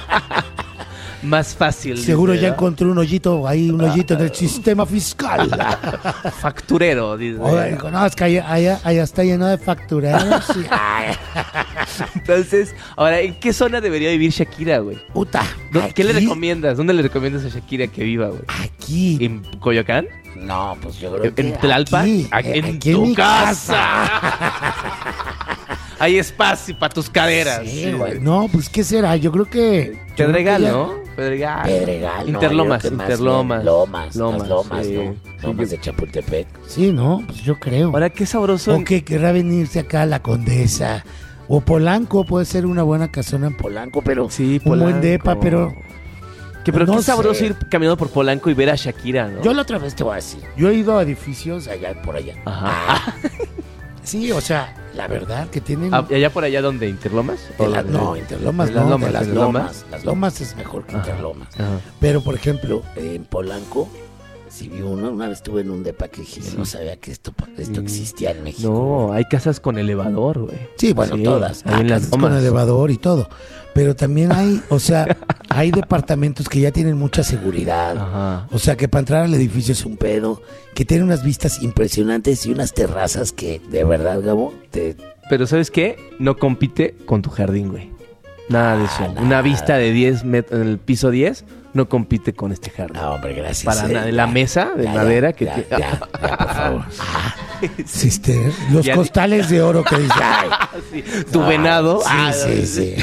Speaker 2: Más fácil.
Speaker 4: Seguro
Speaker 2: dice,
Speaker 4: ya
Speaker 2: ¿no?
Speaker 4: encontró un hoyito ahí, un hoyito en el sistema fiscal.
Speaker 2: Facturero, dice.
Speaker 4: Oiga, dijo, no, es que allá, allá, allá está lleno de factureros. Sí.
Speaker 3: Ay,
Speaker 2: Entonces, ahora, ¿en qué zona debería vivir Shakira, güey?
Speaker 4: Puta.
Speaker 2: ¿Dó- ¿Qué le
Speaker 4: aquí-
Speaker 2: recomiendas? ¿Dónde le recomiendas a Shakira que viva, güey?
Speaker 4: Aquí.
Speaker 2: ¿En Coyoacán?
Speaker 3: no, pues yo creo
Speaker 2: ¿En,
Speaker 3: que.
Speaker 2: en Tlalpan?
Speaker 4: aquí,
Speaker 2: Aquí
Speaker 4: eh,
Speaker 2: en
Speaker 4: aquí en
Speaker 2: tu
Speaker 4: mi
Speaker 2: casa. Hay espacio para tus caderas.
Speaker 4: Sí, güey. No, pues ¿qué será? Yo creo que. yo
Speaker 2: Pedregal,
Speaker 4: creo que
Speaker 2: ¿no? Pedregal.
Speaker 3: Pedregal, no,
Speaker 2: Interlomas,
Speaker 3: yo creo que más
Speaker 2: Interlomas.
Speaker 3: bien Lomas,
Speaker 2: Lomas,
Speaker 3: las lomas,
Speaker 2: sí.
Speaker 3: ¿no?
Speaker 2: Sí,
Speaker 3: Lomas
Speaker 2: yo-
Speaker 3: de Chapultepec.
Speaker 4: ya- Sí, no, pues yo creo.
Speaker 2: Ahora, qué sabroso.
Speaker 4: O que querrá venirse acá a la Condesa. O Polanco, puede ser una buena casona en Polanco.
Speaker 3: Polanco, pero.
Speaker 2: Sí,
Speaker 4: Un buen
Speaker 2: Polanco.
Speaker 4: depa, pero.
Speaker 2: Que, pero
Speaker 4: no
Speaker 2: qué sabroso
Speaker 4: sé.
Speaker 2: ir caminando por Polanco y ver a Shakira, ¿no?
Speaker 3: Yo la otra vez te voy a decir.
Speaker 4: Yo he ido a edificios.
Speaker 3: Allá por allá.
Speaker 2: Ajá.
Speaker 3: Ah,
Speaker 4: Sí, o sea, la verdad que tienen.
Speaker 2: Ah, ¿Allá por allá donde? ¿Interlomas?
Speaker 3: de
Speaker 2: ¿O
Speaker 3: la-
Speaker 2: dónde?
Speaker 4: no, Interlomas
Speaker 2: de las
Speaker 4: no,
Speaker 2: lomas,
Speaker 4: de las
Speaker 2: de
Speaker 3: lomas.
Speaker 2: lomas.
Speaker 3: Las
Speaker 4: Lomas es mejor que
Speaker 2: Ajá.
Speaker 3: Interlomas.
Speaker 2: Ajá.
Speaker 4: Pero, por ejemplo,
Speaker 3: En Polanco, si vi uno, una vez estuve en un depa que dije, yo no sabía que esto, esto
Speaker 2: Mm.
Speaker 3: existía en México.
Speaker 2: No, hay casas con elevador, güey.
Speaker 4: sí, bueno,
Speaker 2: Sí,
Speaker 3: todas.
Speaker 2: ahí en las
Speaker 4: casas con
Speaker 2: lomas.
Speaker 4: elevador y todo. Pero también hay, o sea, hay departamentos que ya tienen mucha seguridad.
Speaker 2: Ajá.
Speaker 4: O sea, que para entrar al edificio es un
Speaker 3: Pedo, que tiene unas vistas impresionantes y unas terrazas que, de verdad, Gabo, te...
Speaker 2: Pero ¿sabes qué? No compite con tu jardín, güey. Nada de eso.
Speaker 3: Ah, nada.
Speaker 2: Una vista de diez metros en el piso diez no compite con este jardín.
Speaker 3: No, hombre, gracias.
Speaker 2: Para
Speaker 3: eh,
Speaker 2: nada. La
Speaker 3: ya,
Speaker 2: mesa de
Speaker 3: ya,
Speaker 2: madera
Speaker 3: ya,
Speaker 2: que
Speaker 3: ya,
Speaker 2: tiene-
Speaker 3: ya, ya, por favor.
Speaker 4: Existe, los
Speaker 2: Ya-
Speaker 4: costales de oro que dice.
Speaker 3: Ay,
Speaker 2: Sí, tu venado.
Speaker 3: sí,
Speaker 2: Ah,
Speaker 3: sí, sí.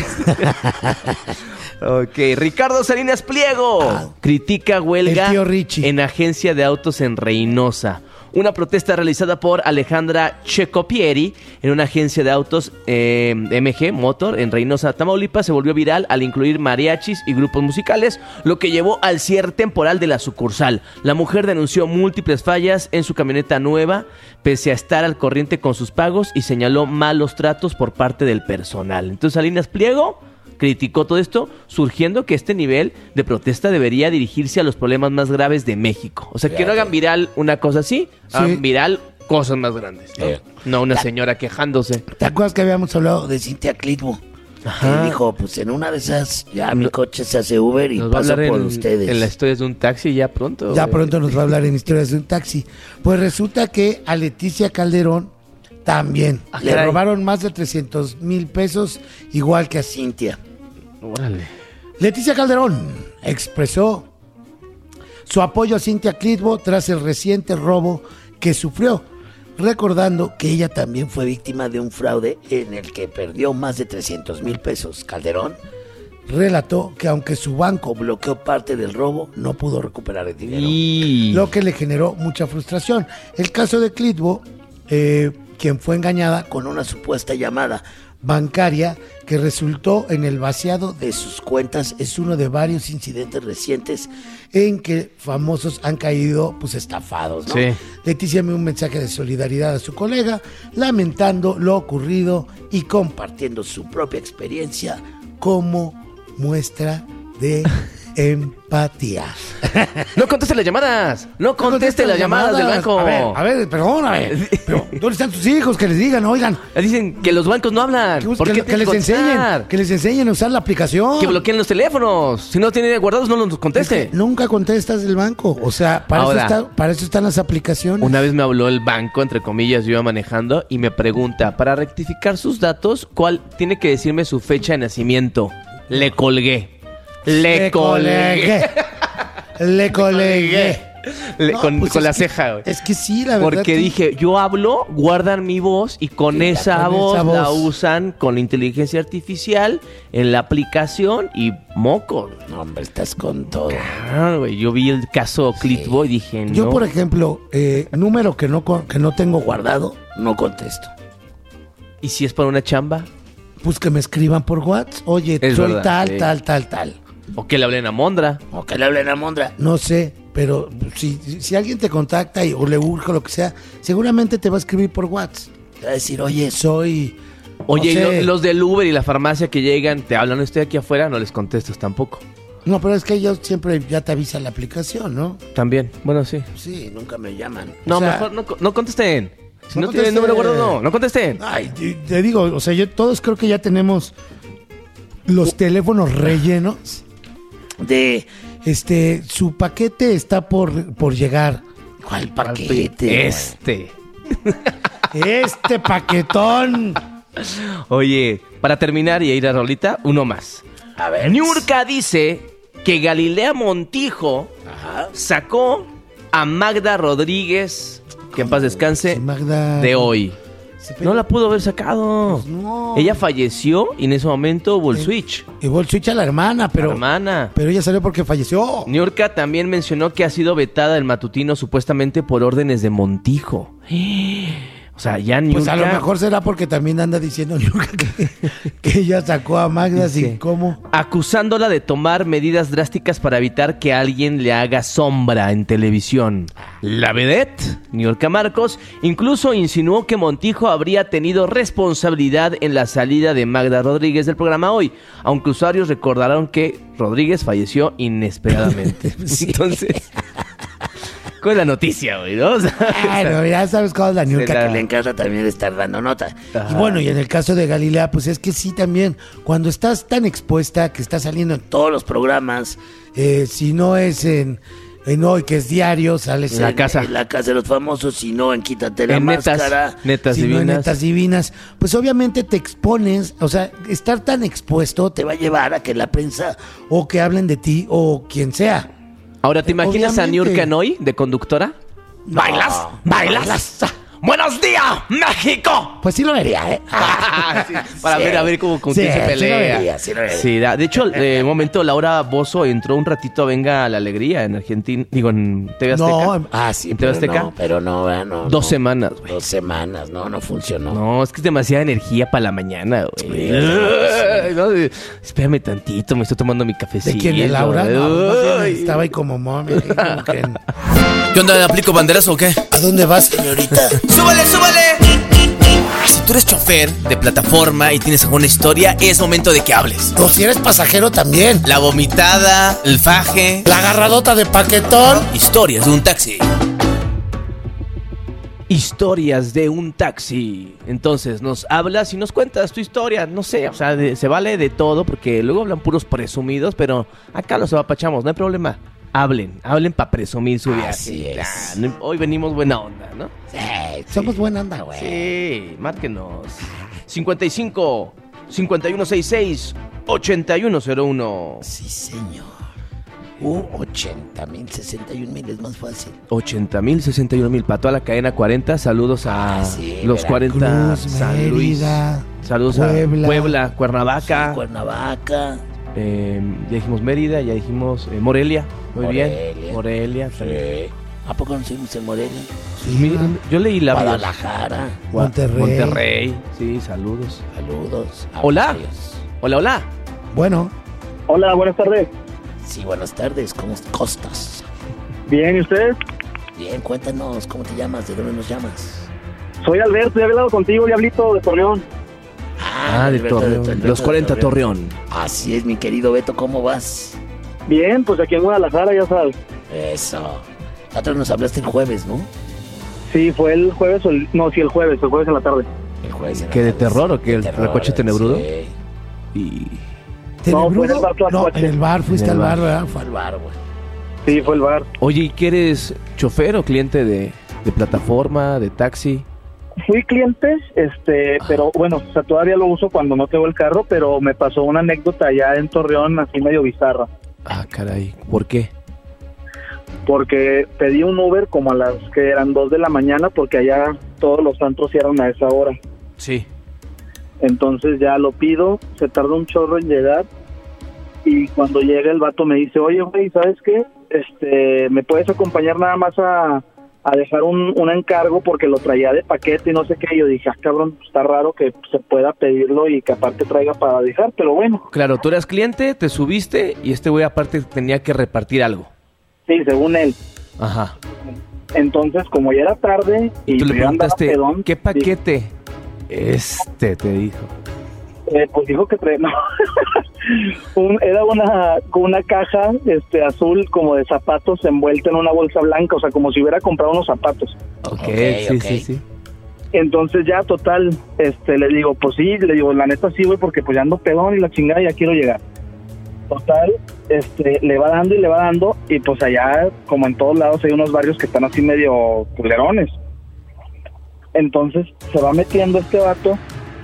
Speaker 2: Ok, Ricardo Salinas Pliego critica
Speaker 4: El
Speaker 2: huelga
Speaker 4: tío Richie.
Speaker 2: en agencia de autos en Reynosa. Una protesta realizada por Alejandra Checopieri en una agencia de autos eh, M G Motor en Reynosa, Tamaulipas, se volvió viral al incluir mariachis y grupos musicales, lo que llevó al cierre temporal de la sucursal. La mujer denunció múltiples fallas en su camioneta nueva, pese a estar al corriente con sus pagos, y señaló malos tratos por parte del personal. Entonces, Salinas Pliego criticó todo esto, surgiendo que este nivel de protesta debería dirigirse a los problemas más graves de México. O sea, que no hagan viral una cosa así,
Speaker 4: Sí.
Speaker 2: hagan viral cosas más grandes, ¿no?
Speaker 3: Sí.
Speaker 2: No una señora quejándose.
Speaker 4: ¿Te acuerdas que habíamos hablado de
Speaker 3: de Cintia Clitbo.
Speaker 2: Ajá.
Speaker 3: Que dijo, pues en una de esas ya mi coche se hace Uber y
Speaker 2: Nos va a
Speaker 3: pasa
Speaker 2: hablar
Speaker 3: por
Speaker 2: en,
Speaker 3: ustedes.
Speaker 2: en las historias de un taxi ya pronto.
Speaker 4: Ya
Speaker 2: güey.
Speaker 4: pronto nos va a hablar en historias de un taxi. Pues resulta que a Leticia Calderón también
Speaker 2: Ah,
Speaker 4: le
Speaker 2: caray.
Speaker 4: robaron más de trescientos mil pesos, igual que a Cintia.
Speaker 2: Órale.
Speaker 4: Leticia Calderón expresó su apoyo a Cintia Clitbo tras el reciente robo que sufrió, recordando
Speaker 3: que ella también fue víctima de un fraude en el que perdió más de trescientos mil pesos. Calderón
Speaker 4: relató que aunque su banco
Speaker 3: bloqueó parte del robo, no pudo recuperar el dinero.
Speaker 2: Y...
Speaker 4: lo que le generó mucha frustración. El caso de Clitbo, eh, quien fue engañada
Speaker 3: Con una supuesta llamada
Speaker 4: bancaria que resultó en el vaciado de
Speaker 3: de sus cuentas,
Speaker 4: es uno de varios incidentes recientes en que famosos han caído pues estafados, ¿no?
Speaker 2: Sí.
Speaker 4: Leticia envió un mensaje de solidaridad a su colega, lamentando lo ocurrido y compartiendo su propia experiencia como muestra de empatía.
Speaker 2: No conteste las llamadas. No conteste las llamadas del banco.
Speaker 4: A ver, a ver, perdóname. Pero, ¿dónde están tus hijos? Que les digan, oigan,
Speaker 2: Dicen que los bancos no hablan.
Speaker 4: que,
Speaker 2: ¿Por
Speaker 4: que-
Speaker 2: qué
Speaker 4: que les
Speaker 2: tienes
Speaker 4: enseñen,
Speaker 2: contestar?
Speaker 4: que les enseñen a usar la aplicación.
Speaker 2: Que bloqueen los teléfonos. Si no tienen guardados, no los conteste.
Speaker 4: Es que nunca contestas del banco. O sea, para,
Speaker 2: Ahora.
Speaker 4: eso, está- para eso están las aplicaciones.
Speaker 2: Una vez me habló el banco, entre comillas, yo iba manejando, y me pregunta, para rectificar sus datos, ¿cuál tiene que decirme su fecha de nacimiento? Le colgué. Le, colgué.
Speaker 4: Le colegué.
Speaker 2: Le-
Speaker 4: No,
Speaker 2: con
Speaker 4: pues
Speaker 2: con
Speaker 4: es
Speaker 2: la
Speaker 4: que-
Speaker 2: ceja, güey.
Speaker 4: Es que sí, la verdad.
Speaker 2: Porque
Speaker 4: que-
Speaker 2: dije, yo hablo, guardan mi voz y con
Speaker 4: Sí,
Speaker 2: esa,
Speaker 4: con
Speaker 2: voz,
Speaker 4: esa
Speaker 2: la
Speaker 4: voz.
Speaker 2: usan con la inteligencia artificial en la aplicación y moco.
Speaker 3: No, hombre, estás con todo.
Speaker 2: Ah, güey, yo vi el caso Clitbo y dije, no.
Speaker 4: Yo, por ejemplo, eh, número que no, co- que no tengo guardado,
Speaker 3: No contesto.
Speaker 2: ¿Y si es para una chamba?
Speaker 4: pues que me escriban por WhatsApp. Oye,
Speaker 2: Es
Speaker 4: soy
Speaker 2: verdad,
Speaker 4: tal,
Speaker 2: sí.
Speaker 4: tal, tal, tal.
Speaker 2: ¿O que le hablen a Mondra?
Speaker 3: O que le hablen a Mondra.
Speaker 4: No sé, pero si, si alguien te contacta y, o le urge lo que sea, seguramente te va a escribir por WhatsApp.
Speaker 3: Te va a decir, oye,
Speaker 4: Soy...
Speaker 2: Oye,
Speaker 4: no
Speaker 2: y
Speaker 4: sé.
Speaker 2: lo- los del Uber y la farmacia que llegan, te hablan, estoy aquí afuera, no les contestas tampoco.
Speaker 4: No, pero es que ellos siempre ya te avisa la aplicación, ¿no?
Speaker 2: También, bueno, sí.
Speaker 3: sí, nunca me llaman.
Speaker 2: No,
Speaker 4: O sea,
Speaker 2: mejor no, co- no contesten. Si
Speaker 4: no
Speaker 2: no, tienen
Speaker 4: contesten.
Speaker 2: número guardado, no, no contesten.
Speaker 4: Ay, te- te digo, o sea, yo todos creo que ya tenemos los teléfonos rellenos.
Speaker 3: De
Speaker 4: Este, su paquete está por, por llegar.
Speaker 3: ¿cuál paquete?
Speaker 2: Este.
Speaker 4: Este paquetón.
Speaker 2: Oye, para terminar y ir a Rolita, uno más.
Speaker 3: A ver.
Speaker 2: Niurka dice que Galilea Montijo
Speaker 3: Ajá.
Speaker 2: sacó a Magda Rodríguez, que en paz descanse,
Speaker 4: Sí, Magda.
Speaker 2: de hoy.
Speaker 4: Sí, pero-
Speaker 2: No la pudo haber sacado.
Speaker 4: Pues no.
Speaker 2: Ella falleció y en ese momento hubo el switch.
Speaker 4: Igual switch a la hermana, pero.
Speaker 2: La hermana.
Speaker 4: Pero ella salió porque falleció.
Speaker 2: Niurka también mencionó que ha sido vetada el matutino supuestamente por órdenes de Montijo. O sea, ya Niurka...
Speaker 4: Pues a lo mejor será porque también anda diciendo Niurka que, que ella sacó a Magda
Speaker 2: Dice,
Speaker 4: sin cómo.
Speaker 2: acusándola de tomar medidas drásticas para evitar que alguien le haga sombra en televisión. La vedette, Niurka Marcos, incluso insinuó que Montijo habría tenido responsabilidad en la salida de Magda Rodríguez del programa Hoy, aunque usuarios recordaron que Rodríguez falleció inesperadamente.
Speaker 4: Sí.
Speaker 2: Entonces, ¿cuál es la noticia, güey? ¿No? O sea,
Speaker 4: Bueno, ya sabes cómo es la Niurka.
Speaker 2: Será-
Speaker 3: Que le encanta también estar dando nota.
Speaker 4: Y bueno, y en el caso de Galilea, pues es que sí también, cuando estás tan expuesta, que estás saliendo en
Speaker 3: Todos los programas.
Speaker 4: eh, si no es en, en hoy, que es diario, sales
Speaker 2: La
Speaker 4: en,
Speaker 2: casa.
Speaker 3: En la casa de los famosos, si no, en Quítate la
Speaker 2: En netas,
Speaker 3: máscara.
Speaker 2: netas
Speaker 4: si no en
Speaker 2: divinas.
Speaker 4: netas divinas, pues obviamente te expones, o sea, estar tan expuesto te va a llevar a que la prensa o que hablen de ti o quien sea.
Speaker 2: Ahora, ¿te imaginas a
Speaker 4: Obviamente.
Speaker 2: Niurka en Hoy de conductora?
Speaker 3: ¿Bailas? ¿Bailas?
Speaker 2: ¡Buenos días, México!
Speaker 4: Pues sí lo vería, ¿eh?
Speaker 2: Sí, para
Speaker 4: Sí.
Speaker 2: ver, a ver cómo con
Speaker 4: Sí,
Speaker 2: quién se
Speaker 4: sí lo
Speaker 2: pelea.
Speaker 4: vería,
Speaker 3: sí lo vería.
Speaker 2: Sí, da- de hecho, de momento Laura Bozzo entró un ratito a Venga la Alegría en Argentina, digo, en T V Azteca.
Speaker 4: No,
Speaker 3: Ah, sí,
Speaker 2: ¿En T V
Speaker 3: pero
Speaker 2: Azteca?
Speaker 3: no, pero no, ¿verdad? no.
Speaker 2: Dos
Speaker 3: no.
Speaker 2: semanas, güey.
Speaker 3: Dos semanas, no, no funcionó.
Speaker 2: No, es que es demasiada energía para la mañana, güey.
Speaker 3: Sí,
Speaker 2: Ay, no, de- espérame tantito, me estoy tomando mi cafecito.
Speaker 4: ¿de quién? ¿De Laura? No, más bien
Speaker 2: Ay.
Speaker 4: estaba ahí como momia. ahí como que-
Speaker 5: ¿Qué onda? ¿Aplico banderazo o qué?
Speaker 4: ¿A dónde vas, señorita?
Speaker 5: ¡Súbale, súbale! Si tú eres chofer de plataforma y tienes alguna historia, es momento de que hables.
Speaker 4: O si eres pasajero también.
Speaker 5: La vomitada, el faje,
Speaker 4: La agarradota de paquetón.
Speaker 5: historias de un taxi.
Speaker 2: Historias de un taxi. Entonces, nos hablas y nos cuentas tu historia. No sé, o sea, de- se vale de todo porque luego hablan puros presumidos, pero acá los apapachamos, no hay problema. Hablen, hablen para presumir su viaje.
Speaker 3: Así es.
Speaker 2: Ah, no- hoy venimos buena onda, ¿no?
Speaker 3: Sí, sí.
Speaker 4: Somos buena onda, güey.
Speaker 2: Sí, márquenos. cincuenta y cinco, cincuenta y uno sesenta y seis, ochenta y uno cero uno.
Speaker 3: Sí, señor. Uh, ochenta mil, sesenta y un mil es más fácil.
Speaker 2: ochenta mil, sesenta y uno mil. Para toda la cadena cuarenta. Saludos a
Speaker 3: Ah, sí,
Speaker 2: los cuarenta.
Speaker 4: Veracruz,
Speaker 2: San Luis.
Speaker 4: Mérida,
Speaker 2: Saludos
Speaker 4: Puebla.
Speaker 2: a Puebla, Cuernavaca.
Speaker 3: Sí, Cuernavaca.
Speaker 2: eh, ya dijimos Mérida, ya dijimos eh, Morelia. Muy
Speaker 3: Morelia.
Speaker 2: bien. Morelia. también.
Speaker 3: Sí. ¿A poco nos seguimos en Morelia?
Speaker 2: Pues mira, yo leí la
Speaker 3: Guadalajara.
Speaker 2: Gua-
Speaker 4: Monterrey.
Speaker 2: Monterrey. Sí, saludos.
Speaker 3: Saludos. a
Speaker 2: Hola.
Speaker 3: varios.
Speaker 2: Hola, hola.
Speaker 4: Bueno,
Speaker 6: Hola, buenas tardes.
Speaker 3: Sí, buenas tardes. ¿Cómo costas?
Speaker 6: Bien, ¿y ustedes?
Speaker 3: Bien, cuéntanos. ¿Cómo te llamas? ¿De dónde nos llamas?
Speaker 6: Soy Alberto, ya he hablado contigo, Diablito, de Torreón.
Speaker 2: Ah, de
Speaker 3: Alberto,
Speaker 2: Torreón.
Speaker 3: Alberto
Speaker 2: Los
Speaker 3: de
Speaker 2: cuarenta Torreón.
Speaker 3: Así es, mi querido Beto. ¿Cómo vas?
Speaker 6: Bien, pues aquí en Guadalajara, ya sabes.
Speaker 3: Eso. Nosotros nos hablaste el jueves, ¿no?
Speaker 6: Sí, fue el jueves, o el, no, sí, el jueves, el jueves en la tarde.
Speaker 3: El jueves. en la
Speaker 2: ¿Qué, de
Speaker 3: tarde,
Speaker 2: terror
Speaker 3: sí,
Speaker 2: o qué?
Speaker 3: de
Speaker 2: ¿El
Speaker 3: terror,
Speaker 2: recoche tenebrudo?
Speaker 3: Sí.
Speaker 2: Y...
Speaker 6: No, fue en el
Speaker 4: ¿tenebrudo?
Speaker 6: bar Tlacuache.
Speaker 4: No, en el bar, fuiste
Speaker 2: En el
Speaker 4: al bar,
Speaker 2: bar.
Speaker 4: ¿verdad?
Speaker 3: Fue al bar, güey.
Speaker 6: Sí, fue el bar.
Speaker 2: Oye, ¿y qué eres? ¿Chofer o cliente de, de plataforma, de taxi?
Speaker 6: Fui cliente, este, pero bueno, o sea, todavía lo uso cuando no tengo el carro, pero me pasó una anécdota allá en Torreón, así medio bizarra.
Speaker 2: Ah, caray. ¿Por qué?
Speaker 6: Porque pedí un Uber como a las que eran dos de la mañana, porque allá todos los antros cierran a esa hora.
Speaker 2: Sí.
Speaker 6: Entonces ya lo pido, se tarda un chorro en llegar y cuando llega el vato me dice, oye, güey, ¿sabes qué? Este, ¿me puedes acompañar nada más a, a dejar un, un encargo porque lo traía de paquete y no sé qué? Y yo dije, ah, cabrón, está raro que se pueda pedirlo y que aparte traiga para dejar, pero bueno.
Speaker 2: Claro, tú eras cliente, te subiste y este güey aparte tenía que repartir algo.
Speaker 6: Sí, según él.
Speaker 2: Ajá.
Speaker 6: Entonces, como ya era tarde y
Speaker 2: Tú le
Speaker 6: yo andaba
Speaker 2: preguntaste,
Speaker 6: pedón,
Speaker 2: ¿qué paquete? Este te dijo.
Speaker 6: Eh, pues dijo que trae, no. Un- era una una caja este azul como de zapatos envuelta en una bolsa blanca, o sea, como si hubiera comprado unos zapatos.
Speaker 2: Ok,
Speaker 3: Ok,
Speaker 2: sí,
Speaker 3: ok.
Speaker 2: sí, sí.
Speaker 6: Entonces ya total, este le digo, pues sí, le digo, la neta sí, güey, porque pues ya ando pedón y la chingada ya quiero llegar. Total, este le va dando y le va dando y pues allá, como en todos lados, hay unos barrios que están así medio culerones. Entonces se va metiendo este vato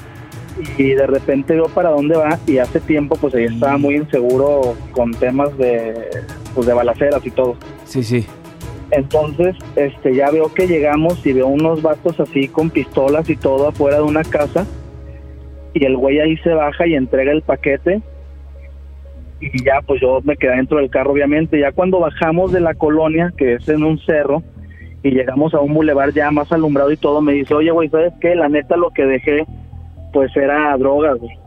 Speaker 6: y de repente veo para dónde va y hace tiempo pues ahí estaba muy inseguro con temas de pues de balaceras y todo.
Speaker 2: Sí, sí.
Speaker 6: Entonces este ya veo que llegamos y veo unos vatos así con pistolas y todo afuera de una casa y el güey ahí se baja y entrega el paquete y ya pues yo me quedé dentro del carro obviamente. Ya cuando bajamos de la colonia, que es en un cerro, y llegamos a un bulevar ya más alumbrado y todo, me dice, oye, güey, ¿sabes qué? La neta lo que dejé, pues era drogas, güey.